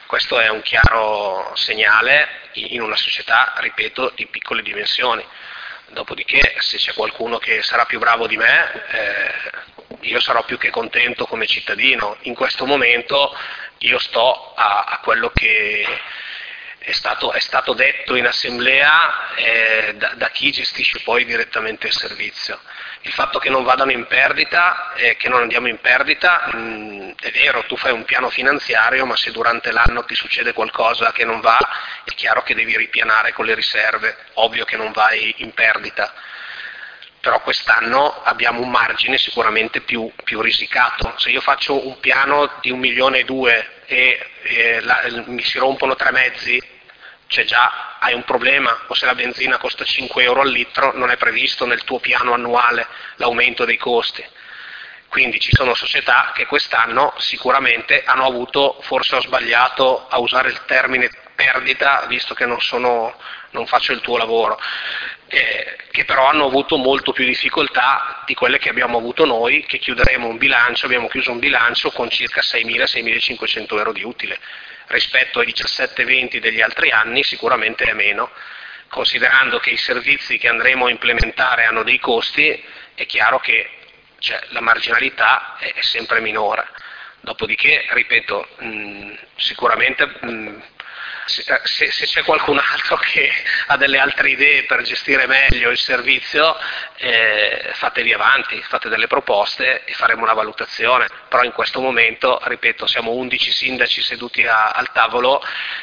Questo è un chiaro segnale in una società, ripeto, di piccole dimensioni. Dopodiché, se c'è qualcuno che sarà più bravo di me, eh, io sarò più che contento come cittadino. In questo momento io sto a, a quello che è stato, è stato detto in assemblea eh, da, da chi gestisce poi direttamente il servizio. Il fatto che non vadano in perdita, eh, che non andiamo in perdita, mh, è vero, tu fai un piano finanziario, ma se durante l'anno ti succede qualcosa che non va, è chiaro che devi ripianare con le riserve, ovvio che non vai in perdita. Però quest'anno abbiamo un margine sicuramente più, più risicato. Se io faccio un piano di un milione e due e, e la, mi si rompono tre mezzi, cioè già hai un problema, o se la benzina costa cinque euro al litro non è previsto nel tuo piano annuale l'aumento dei costi. Quindi ci sono società che quest'anno sicuramente hanno avuto, forse ho sbagliato a usare il termine perdita, visto che non, sono, non faccio il tuo lavoro, eh, che però hanno avuto molto più difficoltà di quelle che abbiamo avuto noi, che chiuderemo un bilancio, abbiamo chiuso un bilancio con circa seimila seimilacinquecento euro di utile. Rispetto ai diciassette venti degli altri anni sicuramente è meno, considerando che i servizi che andremo a implementare hanno dei costi, è chiaro che cioè, la marginalità è, è sempre minore. Dopodiché, ripeto, mh, sicuramente mh, se, se, se c'è qualcun altro che ha delle altre idee per gestire meglio il servizio, eh, fatevi avanti, fate delle proposte e faremo una valutazione. Però in questo momento, ripeto, siamo undici sindaci seduti a, al tavolo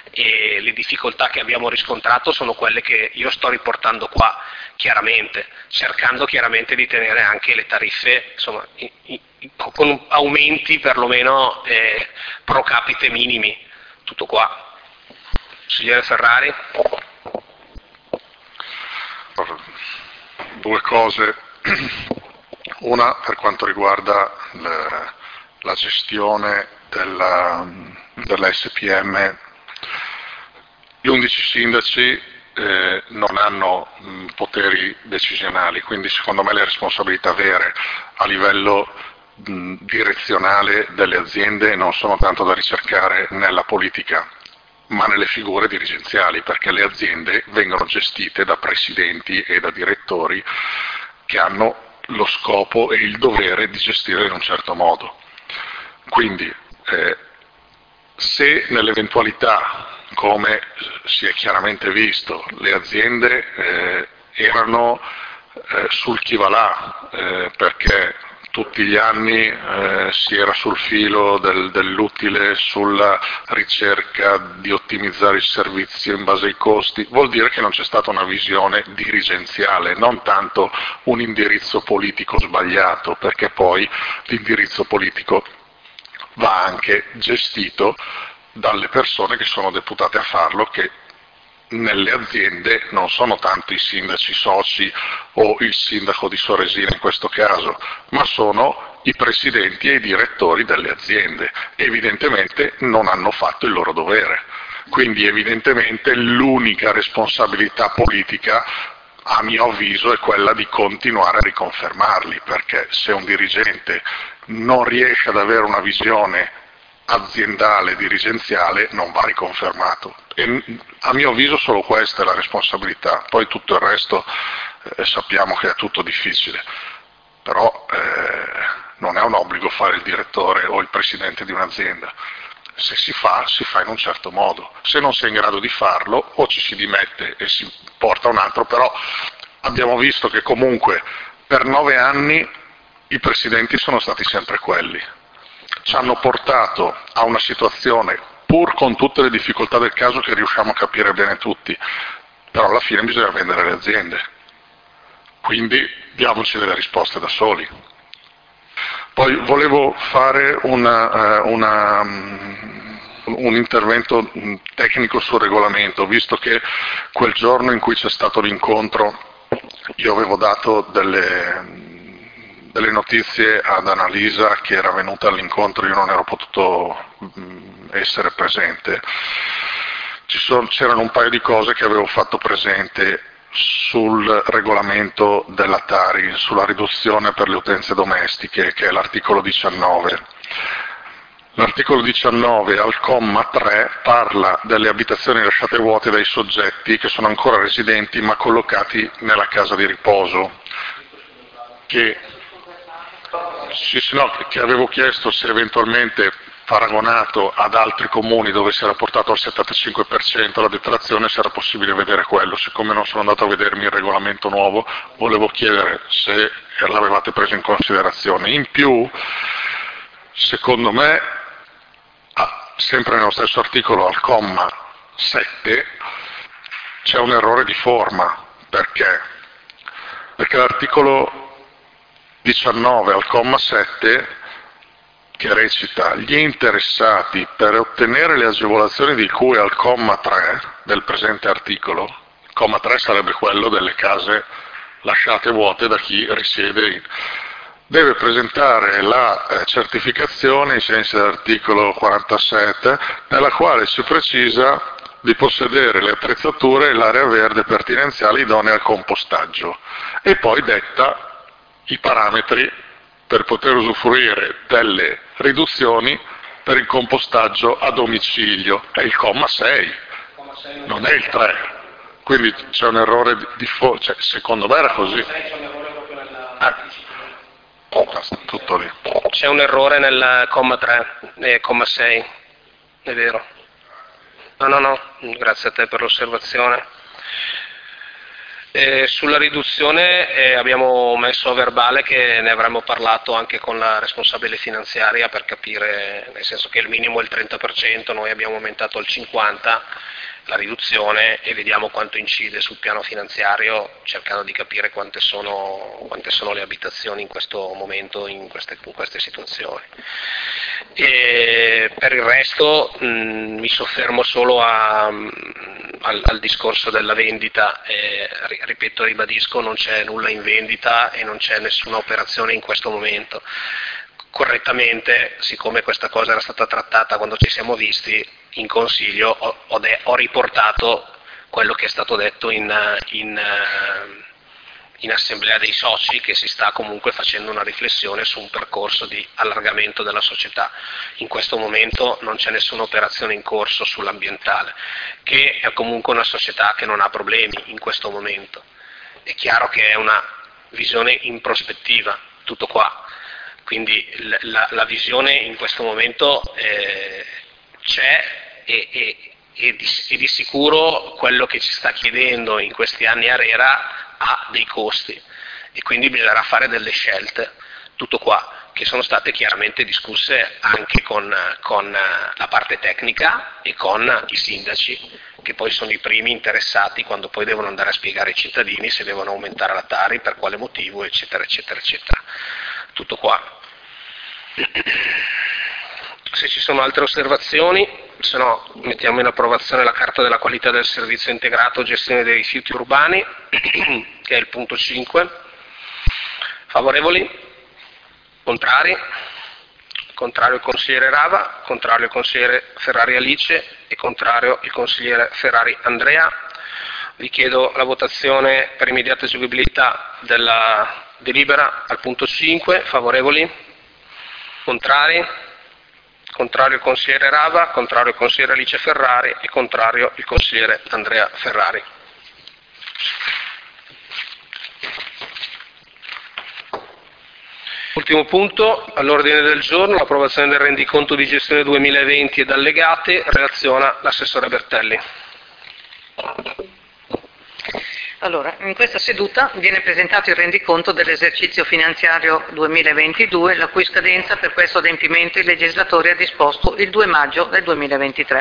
e le difficoltà che abbiamo riscontrato sono quelle che io sto riportando qua, chiaramente, cercando chiaramente di tenere anche le tariffe, insomma, i, i, con aumenti perlomeno eh, pro capite minimi. Tutto qua. Consigliere Ferrari. Due cose. Una per quanto riguarda le, la gestione della, della S P M. Gli undici sindaci eh, non hanno mh, poteri decisionali, quindi secondo me le responsabilità vere a livello mh, direzionale delle aziende non sono tanto da ricercare nella politica, ma nelle figure dirigenziali, perché le aziende vengono gestite da presidenti e da direttori che hanno lo scopo e il dovere di gestire in un certo modo. Quindi eh, se nell'eventualità, come si è chiaramente visto, le aziende eh, erano eh, sul chi va là, eh, perché tutti gli anni eh, si era sul filo del, dell'utile, sulla ricerca di ottimizzare il servizio in base ai costi, vuol dire che non c'è stata una visione dirigenziale, non tanto un indirizzo politico sbagliato, perché poi l'indirizzo politico va anche gestito dalle persone che sono deputate a farlo, che nelle aziende non sono tanto i sindaci soci o il sindaco di Soresina in questo caso, ma sono i presidenti e i direttori delle aziende. Evidentemente non hanno fatto il loro dovere, quindi evidentemente l'unica responsabilità politica, a mio avviso, è quella di continuare a riconfermarli, perché se un dirigente non riesce ad avere una visione aziendale, dirigenziale, non va riconfermato. E a mio avviso solo questa è la responsabilità, poi tutto il resto eh, sappiamo che è tutto difficile, però eh, non è un obbligo fare il direttore o il presidente di un'azienda. Se si fa, si fa in un certo modo, se non si è in grado di farlo o ci si dimette e si porta un altro, però abbiamo visto che comunque per nove anni i presidenti sono stati sempre quelli. Ci hanno portato a una situazione, pur con tutte le difficoltà del caso che riusciamo a capire bene tutti, però alla fine bisogna vendere le aziende, quindi diamoci delle risposte da soli. Poi volevo fare una, uh, una, um, un intervento tecnico sul regolamento, visto che quel giorno in cui c'è stato l'incontro io avevo dato delle... delle notizie ad Annalisa che era venuta all'incontro, io non ero potuto essere presente. Ci sono, c'erano un paio di cose che avevo fatto presente sul regolamento della Tari, sulla riduzione per le utenze domestiche, che è l'articolo diciannove. L'articolo diciannove al comma tre parla delle abitazioni lasciate vuote dai soggetti che sono ancora residenti ma collocati nella casa di riposo, che, sì, sì, no, che avevo chiesto se eventualmente paragonato ad altri comuni dove si era portato al settantacinque per cento la detrazione, se era possibile vedere quello. Siccome non sono andato a vedermi il regolamento nuovo, volevo chiedere se l'avevate preso in considerazione. In più, secondo me, ah, sempre nello stesso articolo al comma sette c'è un errore di forma. Perché? Perché l'articolo diciannove al comma sette, che recita: gli interessati per ottenere le agevolazioni di cui al comma tre del presente articolo, il comma tre sarebbe quello delle case lasciate vuote da chi risiede in, deve presentare la eh, certificazione ai sensi dell'articolo quarantasette, nella quale si precisa di possedere le attrezzature e l'area verde pertinenziale idonea al compostaggio, e poi detta i parametri per poter usufruire delle riduzioni per il compostaggio a domicilio. È il comma sei, non è il tre. Quindi c'è un errore di, di fo- cioè, secondo me era così. Eh. Tutto lì. C'è un errore nel comma tre e comma sei, è vero. No, no, no, grazie a te per l'osservazione. Eh, sulla riduzione eh, abbiamo messo a verbale che ne avremmo parlato anche con la responsabile finanziaria per capire, nel senso che il minimo è il trenta per cento, noi abbiamo aumentato al cinquanta per cento la riduzione, e vediamo quanto incide sul piano finanziario, cercando di capire quante sono, quante sono le abitazioni in questo momento in queste, in queste situazioni. E per il resto mh, mi soffermo solo a, al, al discorso della vendita. Eh, ripeto, ribadisco, non c'è nulla in vendita e non c'è nessuna operazione in questo momento. Correttamente, siccome questa cosa era stata trattata quando ci siamo visti in consiglio, ho, ho, de, ho riportato quello che è stato detto in, in, in assemblea dei soci, che si sta comunque facendo una riflessione su un percorso di allargamento della società. In questo momento non c'è nessuna operazione in corso sull'ambientale, che è comunque una società che non ha problemi in questo momento. È chiaro che è una visione in prospettiva, tutto qua. Quindi la, la visione in questo momento eh, c'è e, e, e, di, e di sicuro quello che ci sta chiedendo in questi anni ARERA ha dei costi, e quindi bisognerà fare delle scelte, tutto qua, che sono state chiaramente discusse anche con, con la parte tecnica e con i sindaci, che poi sono i primi interessati quando poi devono andare a spiegare ai cittadini se devono aumentare la Tari, per quale motivo, eccetera, eccetera, eccetera. Tutto qua. Se ci sono altre osservazioni, se no mettiamo in approvazione la carta della qualità del servizio integrato gestione dei rifiuti urbani, che è il punto cinque. Favorevoli? Contrari? Contrario il consigliere Rava, contrario il consigliere Ferrari Alice e contrario il consigliere Ferrari Andrea. Vi chiedo la votazione per immediata eseguibilità della delibera al punto cinque. Favorevoli? Contrari? Contrario il consigliere Rava, contrario il consigliere Alice Ferrari e contrario il consigliere Andrea Ferrari. Ultimo punto all'ordine del giorno, l'approvazione del rendiconto di gestione duemilaventi ed allegate, relaziona l'assessore Bertelli. Allora, in questa seduta viene presentato il rendiconto dell'esercizio finanziario duemilaventidue, la cui scadenza per questo adempimento il legislatore ha disposto il due maggio del duemilaventitré.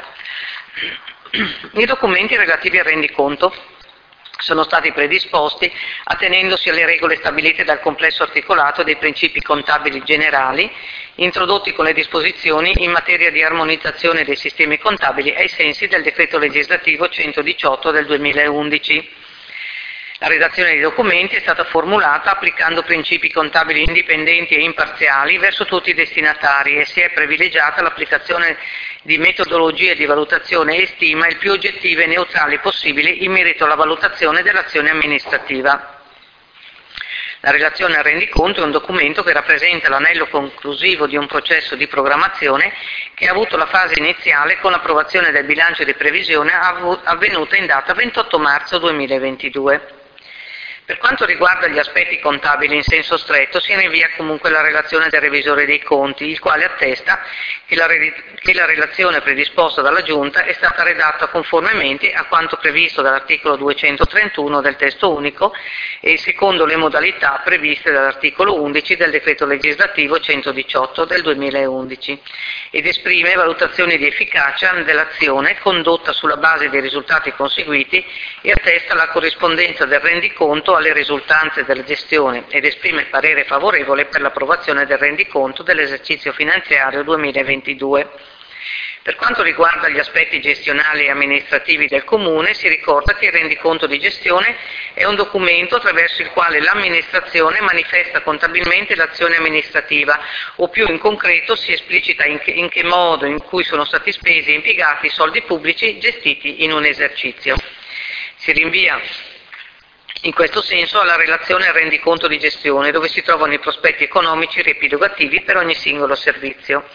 I documenti relativi al rendiconto sono stati predisposti attenendosi alle regole stabilite dal complesso articolato dei principi contabili generali introdotti con le disposizioni in materia di armonizzazione dei sistemi contabili ai sensi del decreto legislativo centodiciotto del duemilaundici. La redazione dei documenti è stata formulata applicando principi contabili indipendenti e imparziali verso tutti i destinatari e si è privilegiata l'applicazione di metodologie di valutazione e stima il più oggettive e neutrali possibili in merito alla valutazione dell'azione amministrativa. La relazione al rendiconto è un documento che rappresenta l'anello conclusivo di un processo di programmazione che ha avuto la fase iniziale con l'approvazione del bilancio di previsione avvenuta in data ventotto marzo duemilaventidue. Per quanto riguarda gli aspetti contabili in senso stretto, si rinvia comunque la relazione del revisore dei conti, il quale attesta che la, che la relazione predisposta dalla Giunta è stata redatta conformemente a quanto previsto dall'articolo duecentotrentuno del testo unico e secondo le modalità previste dall'articolo undici del decreto legislativo centodiciotto del duemilaundici ed esprime valutazioni di efficacia dell'azione condotta sulla base dei risultati conseguiti e attesta la corrispondenza del rendiconto alle risultanze della gestione ed esprime parere favorevole per l'approvazione del rendiconto dell'esercizio finanziario duemilaventidue. Per quanto riguarda gli aspetti gestionali e amministrativi del Comune, si ricorda che il rendiconto di gestione è un documento attraverso il quale l'amministrazione manifesta contabilmente l'azione amministrativa o più in concreto si esplicita in che, in che modo in cui sono stati spesi e impiegati i soldi pubblici gestiti in un esercizio. Si rinvia in questo senso alla relazione al rendiconto di gestione, dove si trovano i prospetti economici riepilogativi per ogni singolo servizio.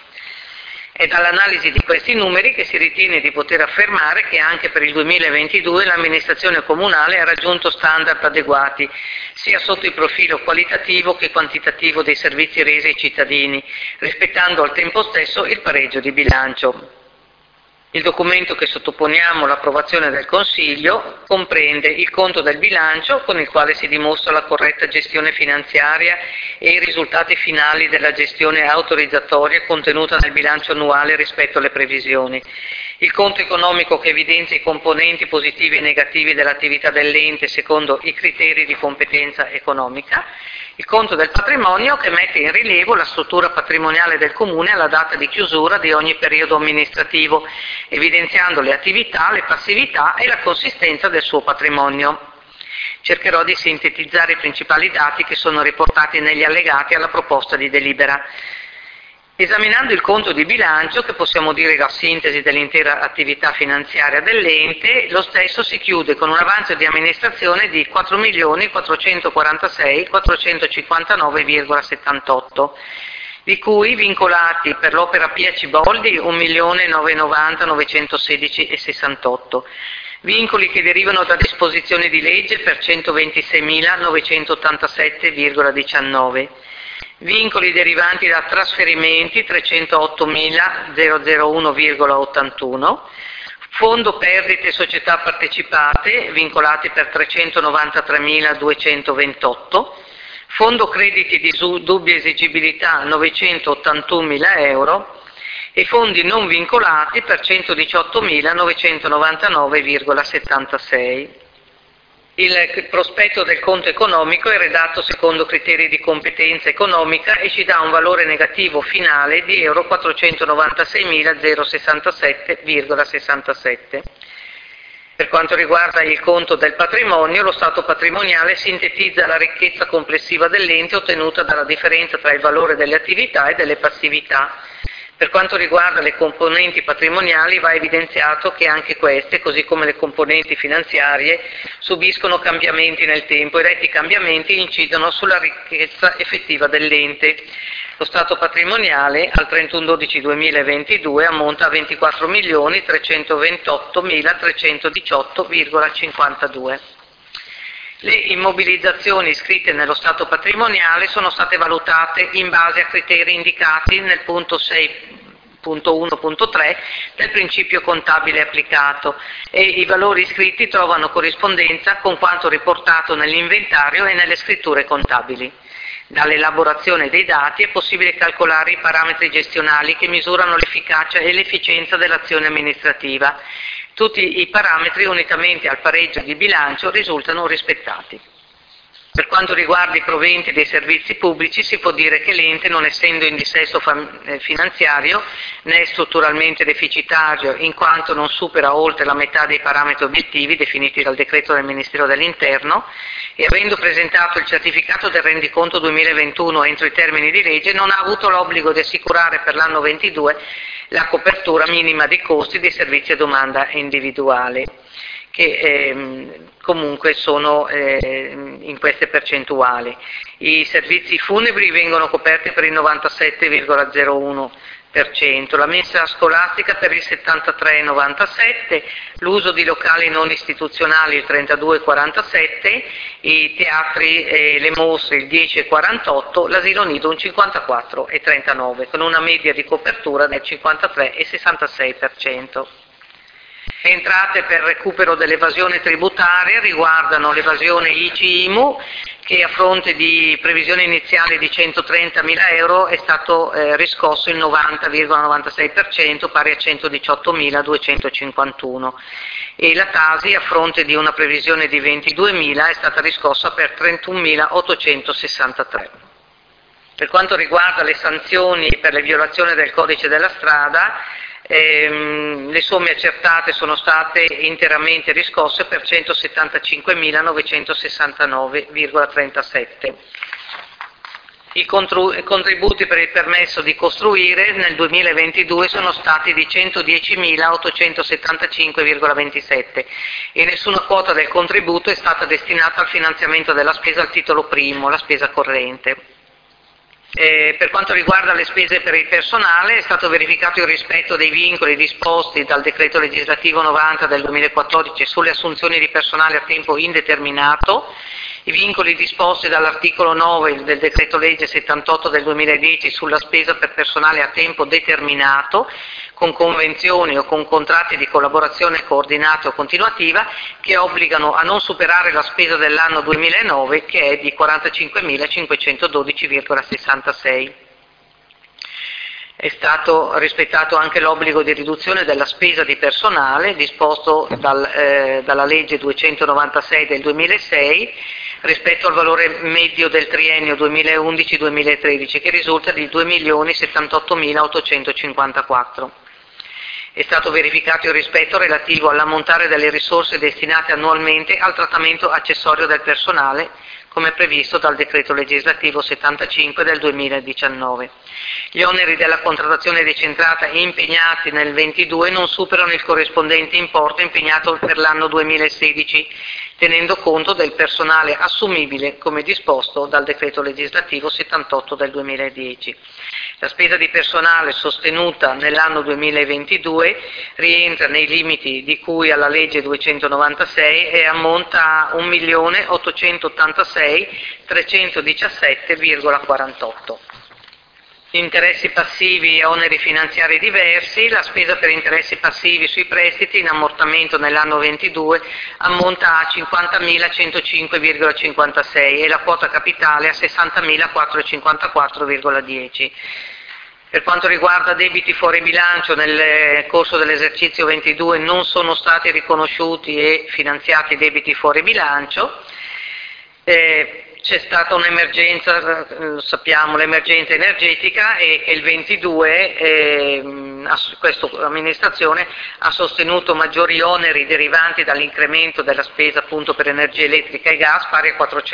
È dall'analisi di questi numeri che si ritiene di poter affermare che anche per il duemilaventidue l'amministrazione comunale ha raggiunto standard adeguati, sia sotto il profilo qualitativo che quantitativo dei servizi resi ai cittadini, rispettando al tempo stesso il pareggio di bilancio. Il documento che sottoponiamo all'approvazione del Consiglio comprende il conto del bilancio con il quale si dimostra la corretta gestione finanziaria e i risultati finali della gestione autorizzatoria contenuta nel bilancio annuale rispetto alle previsioni, il conto economico che evidenzia i componenti positivi e negativi dell'attività dell'ente secondo i criteri di competenza economica, il conto del patrimonio che mette in rilievo la struttura patrimoniale del Comune alla data di chiusura di ogni periodo amministrativo, evidenziando le attività, le passività e la consistenza del suo patrimonio. Cercherò di sintetizzare i principali dati che sono riportati negli allegati alla proposta di delibera. Esaminando il conto di bilancio, che possiamo dire la sintesi dell'intera attività finanziaria dell'ente, lo stesso si chiude con un avanzo di amministrazione di quattro milioni quattrocentoquarantasei mila quattrocentocinquantanove virgola settantotto, di cui vincolati per l'opera P A Ciboldi un milione novecentonovanta mila novecentosedici virgola sessantotto, vincoli che derivano da disposizioni di legge per centoventisei mila novecentottantasette virgola diciannove, vincoli derivanti da trasferimenti trecentottomilauno virgola ottantuno, fondo perdite società partecipate vincolati per trecentonovantatremiladuecentoventotto, fondo crediti di dubbia esigibilità novecentottantunomila euro e fondi non vincolati per centodiciottomilanovecentonovantanove virgola settantasei. Il prospetto del conto economico è redatto secondo criteri di competenza economica e ci dà un valore negativo finale di euro quattrocentonovantaseimila sessantasette virgola sessantasette. Per quanto riguarda il conto del patrimonio, lo stato patrimoniale sintetizza la ricchezza complessiva dell'ente ottenuta dalla differenza tra il valore delle attività e delle passività. Per quanto riguarda le componenti patrimoniali va evidenziato che anche queste, così come le componenti finanziarie, subiscono cambiamenti nel tempo e detti cambiamenti incidono sulla ricchezza effettiva dell'ente. Lo stato patrimoniale al trentuno dicembre duemilaventidue ammonta a ventiquattro milioni trecentoventottomila trecentodiciotto virgola cinquantadue. Le immobilizzazioni iscritte nello stato patrimoniale sono state valutate in base a criteri indicati nel punto sei punto uno punto tre del principio contabile applicato e i valori iscritti trovano corrispondenza con quanto riportato nell'inventario e nelle scritture contabili. Dall'elaborazione dei dati è possibile calcolare i parametri gestionali che misurano l'efficacia e l'efficienza dell'azione amministrativa. Tutti i parametri, unitamente al pareggio di bilancio, risultano rispettati. Per quanto riguarda i proventi dei servizi pubblici, si può dire che l'ente, non essendo in dissesto finanziario né strutturalmente deficitario, in quanto non supera oltre la metà dei parametri obiettivi definiti dal decreto del Ministero dell'Interno, e avendo presentato il certificato del rendiconto duemilaventuno entro i termini di legge, non ha avuto l'obbligo di assicurare per l'anno ventidue la copertura minima dei costi dei servizi a domanda individuale, che ehm, comunque sono eh, in queste percentuali. I servizi funebri vengono coperti per il novantasette virgola zero uno per cento, la mensa scolastica per il settantatré virgola novantasette per cento, l'uso di locali non istituzionali il trentadue virgola quarantasette per cento, i teatri e le mostre il dieci virgola quarantotto per cento, l'asilo nido un cinquantaquattro virgola trentanove per cento, con una media di copertura del cinquantatré virgola sessantasei per cento. Le entrate per recupero dell'evasione tributaria riguardano l'evasione I C I I M U, che a fronte di previsione iniziale di centotrentamila euro è stato eh, riscosso il novanta virgola novantasei per cento, pari a centodiciottomiladuecentocinquantuno, e la Tasi a fronte di una previsione di ventiduemila è stata riscossa per trentunomilaottocentosessantatré. Per quanto riguarda le sanzioni per le violazioni del codice della strada, Ehm, le somme accertate sono state interamente riscosse per centosettantacinquemilanovecentosessantanove virgola trentasette. I contributi per il permesso di costruire nel duemilaventidue sono stati di centodiecimilaottocentosettantacinque virgola ventisette e nessuna quota del contributo è stata destinata al finanziamento della spesa al titolo primo, la spesa corrente. Eh, per quanto riguarda le spese per il personale è stato verificato il rispetto dei vincoli disposti dal decreto legislativo novanta del duemilaquattordici sulle assunzioni di personale a tempo indeterminato, i vincoli disposti dall'articolo nove del decreto legge settantotto del duemiladieci sulla spesa per personale a tempo determinato, con convenzioni o con contratti di collaborazione coordinata o continuativa che obbligano a non superare la spesa dell'anno duemilanove, che è di quarantacinquemilacinquecentododici virgola sessantasei. È stato rispettato anche l'obbligo di riduzione della spesa di personale disposto dal, eh, dalla legge duecentonovantasei del duemilasei rispetto al valore medio del triennio duemilaundici duemilatredici, che risulta di due milioni settantottomilaottocentocinquantaquattro. È stato verificato il rispetto relativo all'ammontare delle risorse destinate annualmente al trattamento accessorio del personale, come previsto dal decreto legislativo settantacinque del duemiladiciannove. Gli oneri della contrattazione decentrata impegnati nel ventidue non superano il corrispondente importo impegnato per l'anno duemilasedici, tenendo conto del personale assumibile come disposto dal decreto legislativo settantotto del duemiladieci. La spesa di personale sostenuta nell'anno duemilaventidue rientra nei limiti di cui alla legge duecentonovantasei e ammonta a un milione ottocentottantasei milatrecentodiciassette virgola quarantotto. Interessi passivi e oneri finanziari diversi, la spesa per interessi passivi sui prestiti in ammortamento nell'anno ventidue ammonta a cinquantamilacentocinque virgola cinquantasei e la quota capitale a sessantamilaquattrocentocinquantaquattro virgola dieci. Per quanto riguarda debiti fuori bilancio, nel corso dell'esercizio ventidue non sono stati riconosciuti e finanziati debiti fuori bilancio. Eh, C'è stata un'emergenza, lo sappiamo, l'emergenza energetica, e che il ventidue eh, questa amministrazione ha sostenuto maggiori oneri derivanti dall'incremento della spesa appunto per energia elettrica e gas pari a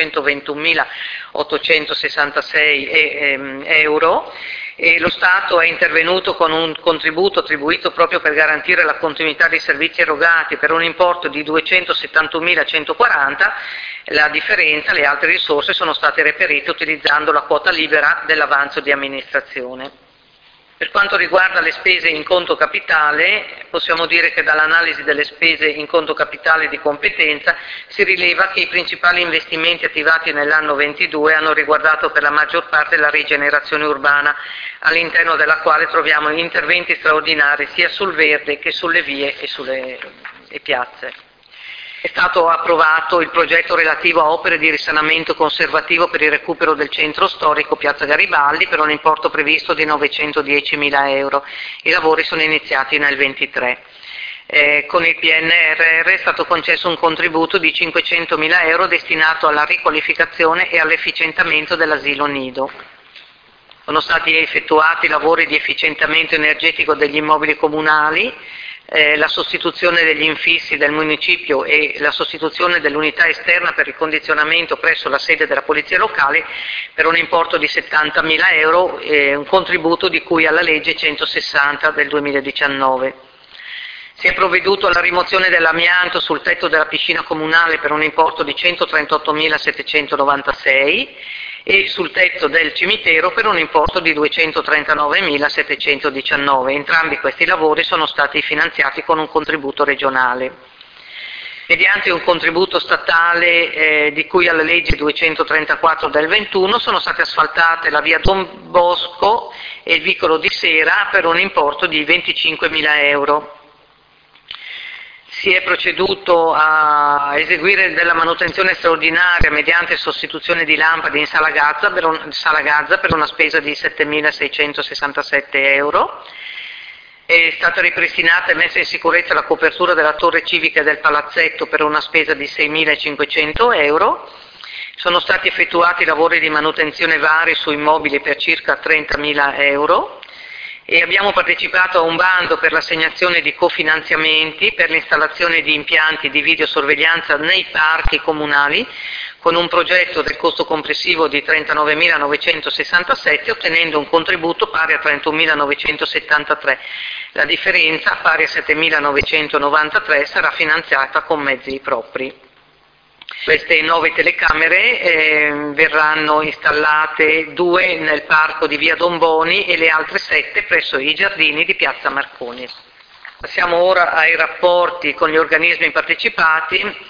quattrocentoventunomilaottocentosessantasei euro, e lo Stato è intervenuto con un contributo attribuito proprio per garantire la continuità dei servizi erogati per un importo di duecentosettantunomilacentoquaranta. La differenza, le altre risorse, sono state reperite utilizzando la quota libera dell'avanzo di amministrazione. Per quanto riguarda le spese in conto capitale, possiamo dire che dall'analisi delle spese in conto capitale di competenza si rileva che i principali investimenti attivati nell'anno ventidue hanno riguardato per la maggior parte la rigenerazione urbana, all'interno della quale troviamo interventi straordinari sia sul verde che sulle vie e sulle e piazze. È stato approvato il progetto relativo a opere di risanamento conservativo per il recupero del centro storico Piazza Garibaldi per un importo previsto di novecentodiecimila euro. I lavori sono iniziati nel ventitré. Eh, con il P N R R è stato concesso un contributo di cinquecentomila euro destinato alla riqualificazione e all'efficientamento dell'asilo nido. Sono stati effettuati lavori di efficientamento energetico degli immobili comunali, Eh, la sostituzione degli infissi del municipio e la sostituzione dell'unità esterna per il condizionamento presso la sede della polizia locale per un importo di settantamila euro, eh, un contributo di cui alla legge centosessanta del duemiladiciannove. Si è provveduto alla rimozione dell'amianto sul tetto della piscina comunale per un importo di centotrentottomilasettecentonovantasei e sul tetto del cimitero per un importo di duecentotrentanovanomila settecentodiciannove. Entrambi questi lavori sono stati finanziati con un contributo regionale. Mediante un contributo statale eh, di cui alla legge duecentotrentaquattro del ventuno sono state asfaltate la via Don Bosco e il vicolo di Sera per un importo di venticinquemila euro. Si è proceduto a eseguire della manutenzione straordinaria mediante sostituzione di lampade in Sala Gazza per, un, Sala Gazza per una spesa di settemilaseicentosessantasette euro. È stata ripristinata e messa in sicurezza la copertura della torre civica e del palazzetto per una spesa di seimilacinquecento euro. Sono stati effettuati lavori di manutenzione vari su immobili per circa trentamila euro. E abbiamo partecipato a un bando per l'assegnazione di cofinanziamenti per l'installazione di impianti di videosorveglianza nei parchi comunali con un progetto del costo complessivo di trentanovemilanovecentosessantasette, ottenendo un contributo pari a trentunomilanovecentosettantatré. La differenza, pari a settemilanovecentonovantatré, sarà finanziata con mezzi propri. Queste nove telecamere eh, verranno installate due nel parco di via Domboni e le altre sette presso i giardini di piazza Marconi. Passiamo ora ai rapporti con gli organismi partecipati.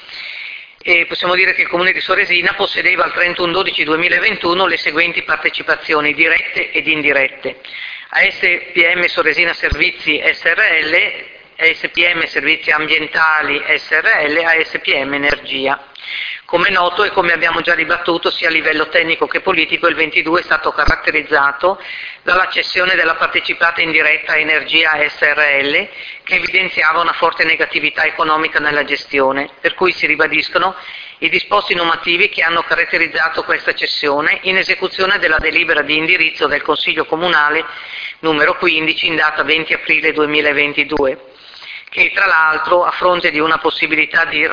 E possiamo dire che il Comune di Soresina possedeva al trentuno dicembre duemilaventuno le seguenti partecipazioni dirette ed indirette: a S P M Soresina Servizi S R L, a S P M Servizi Ambientali S R L, a S P M Energia. Come noto e come abbiamo già dibattuto sia a livello tecnico che politico, il ventidue è stato caratterizzato dalla cessione della partecipata indiretta a Energia S R L, che evidenziava una forte negatività economica nella gestione, per cui si ribadiscono i disposti normativi che hanno caratterizzato questa cessione in esecuzione della delibera di indirizzo del Consiglio Comunale numero quindici in data venti aprile duemilaventidue. Che tra l'altro, a fronte di una possibilità di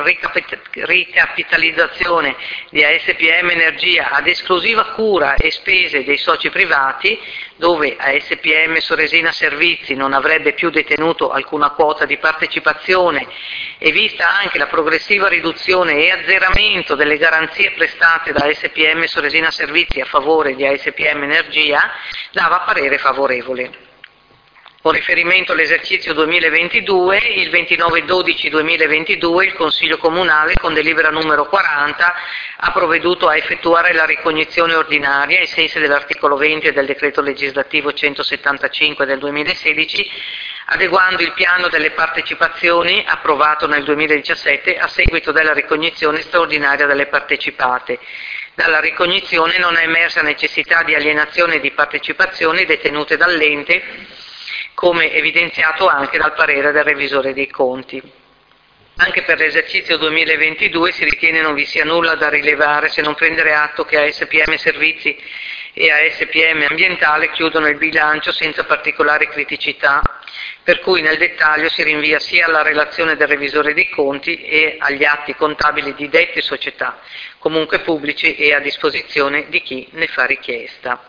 ricapitalizzazione di A S P M Energia ad esclusiva cura e spese dei soci privati, dove A S P M Soresina Servizi non avrebbe più detenuto alcuna quota di partecipazione e vista anche la progressiva riduzione e azzeramento delle garanzie prestate da A S P M Soresina Servizi a favore di A S P M Energia, dava parere favorevole. Con riferimento all'esercizio duemilaventidue, il ventinove dicembre duemilaventidue il Consiglio Comunale, con delibera numero quaranta, ha provveduto a effettuare la ricognizione ordinaria, ai sensi dell'articolo venti del decreto legislativo centosettantacinque del duemilasedici, adeguando il piano delle partecipazioni approvato nel duemiladiciassette a seguito della ricognizione straordinaria delle partecipate. Dalla ricognizione non è emersa necessità di alienazione di partecipazioni detenute dall'ente, come evidenziato anche dal parere del revisore dei conti. Anche per l'esercizio duemilaventidue si ritiene non vi sia nulla da rilevare se non prendere atto che A S P M Servizi e A S P M Ambientale chiudono il bilancio senza particolari criticità, per cui nel dettaglio si rinvia sia alla relazione del revisore dei conti e agli atti contabili di dette società, comunque pubblici e a disposizione di chi ne fa richiesta.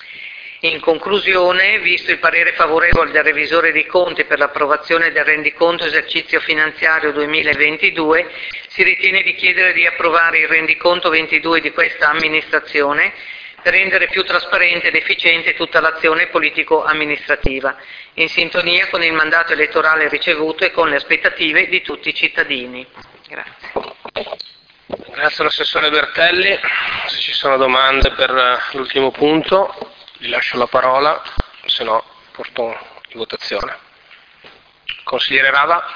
In conclusione, visto il parere favorevole del revisore dei conti per l'approvazione del rendiconto esercizio finanziario duemilaventidue, si ritiene di chiedere di approvare il rendiconto ventidue di questa amministrazione per rendere più trasparente ed efficiente tutta l'azione politico-amministrativa, in sintonia con il mandato elettorale ricevuto e con le aspettative di tutti i cittadini. Grazie. Grazie all'assessore Bertelli. Se ci sono domande per l'ultimo punto, gli lascio la parola, se no porto in votazione. Consigliere Rava.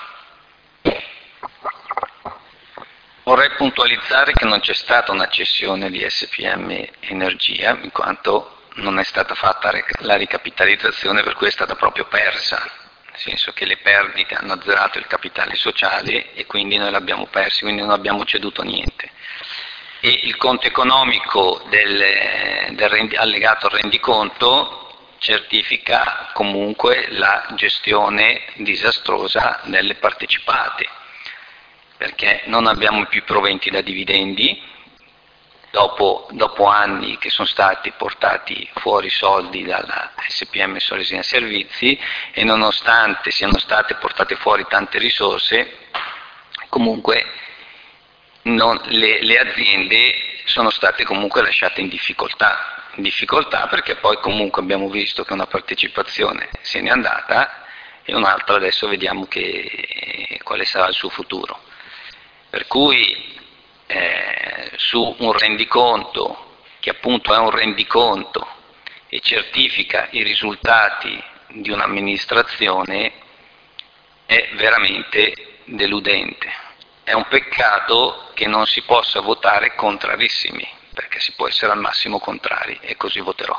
Vorrei puntualizzare che non c'è stata una cessione di S P M Energia, in quanto non è stata fatta la ricapitalizzazione, per cui è stata proprio persa, nel senso che le perdite hanno azzerato il capitale sociale e quindi noi l'abbiamo persi, quindi non abbiamo ceduto niente. E il conto economico del, del rendi, allegato al rendiconto certifica comunque la gestione disastrosa delle partecipate, perché non abbiamo più proventi da dividendi, dopo, dopo anni che sono stati portati fuori soldi dalla S P M Solesia Servizi, e nonostante siano state portate fuori tante risorse, comunque non, le, le aziende sono state comunque lasciate in difficoltà, in difficoltà perché poi comunque abbiamo visto che una partecipazione se n'è andata e un'altra adesso vediamo che, quale sarà il suo futuro. Per cui eh, su un rendiconto che appunto è un rendiconto e certifica i risultati di un'amministrazione è veramente deludente. È un peccato che non si possa votare contrarissimi, perché si può essere al massimo contrari, e così voterò.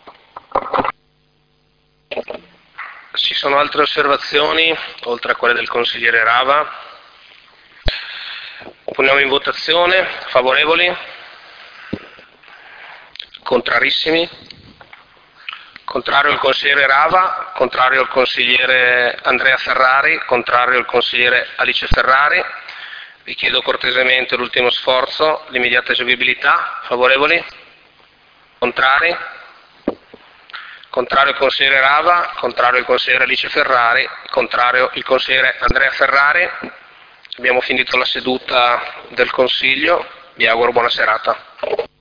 Ci sono altre osservazioni, oltre a quelle del consigliere Rava? Poniamo in votazione. Favorevoli? Contrarissimi? Contrario il consigliere Rava, contrario il consigliere Andrea Ferrari, contrario il consigliere Alice Ferrari. Vi chiedo cortesemente l'ultimo sforzo, l'immediata eseguibilità. Favorevoli? Contrari? Contrario il consigliere Rava, contrario il consigliere Alice Ferrari, contrario il consigliere Andrea Ferrari. Abbiamo finito la seduta del Consiglio, vi auguro buona serata.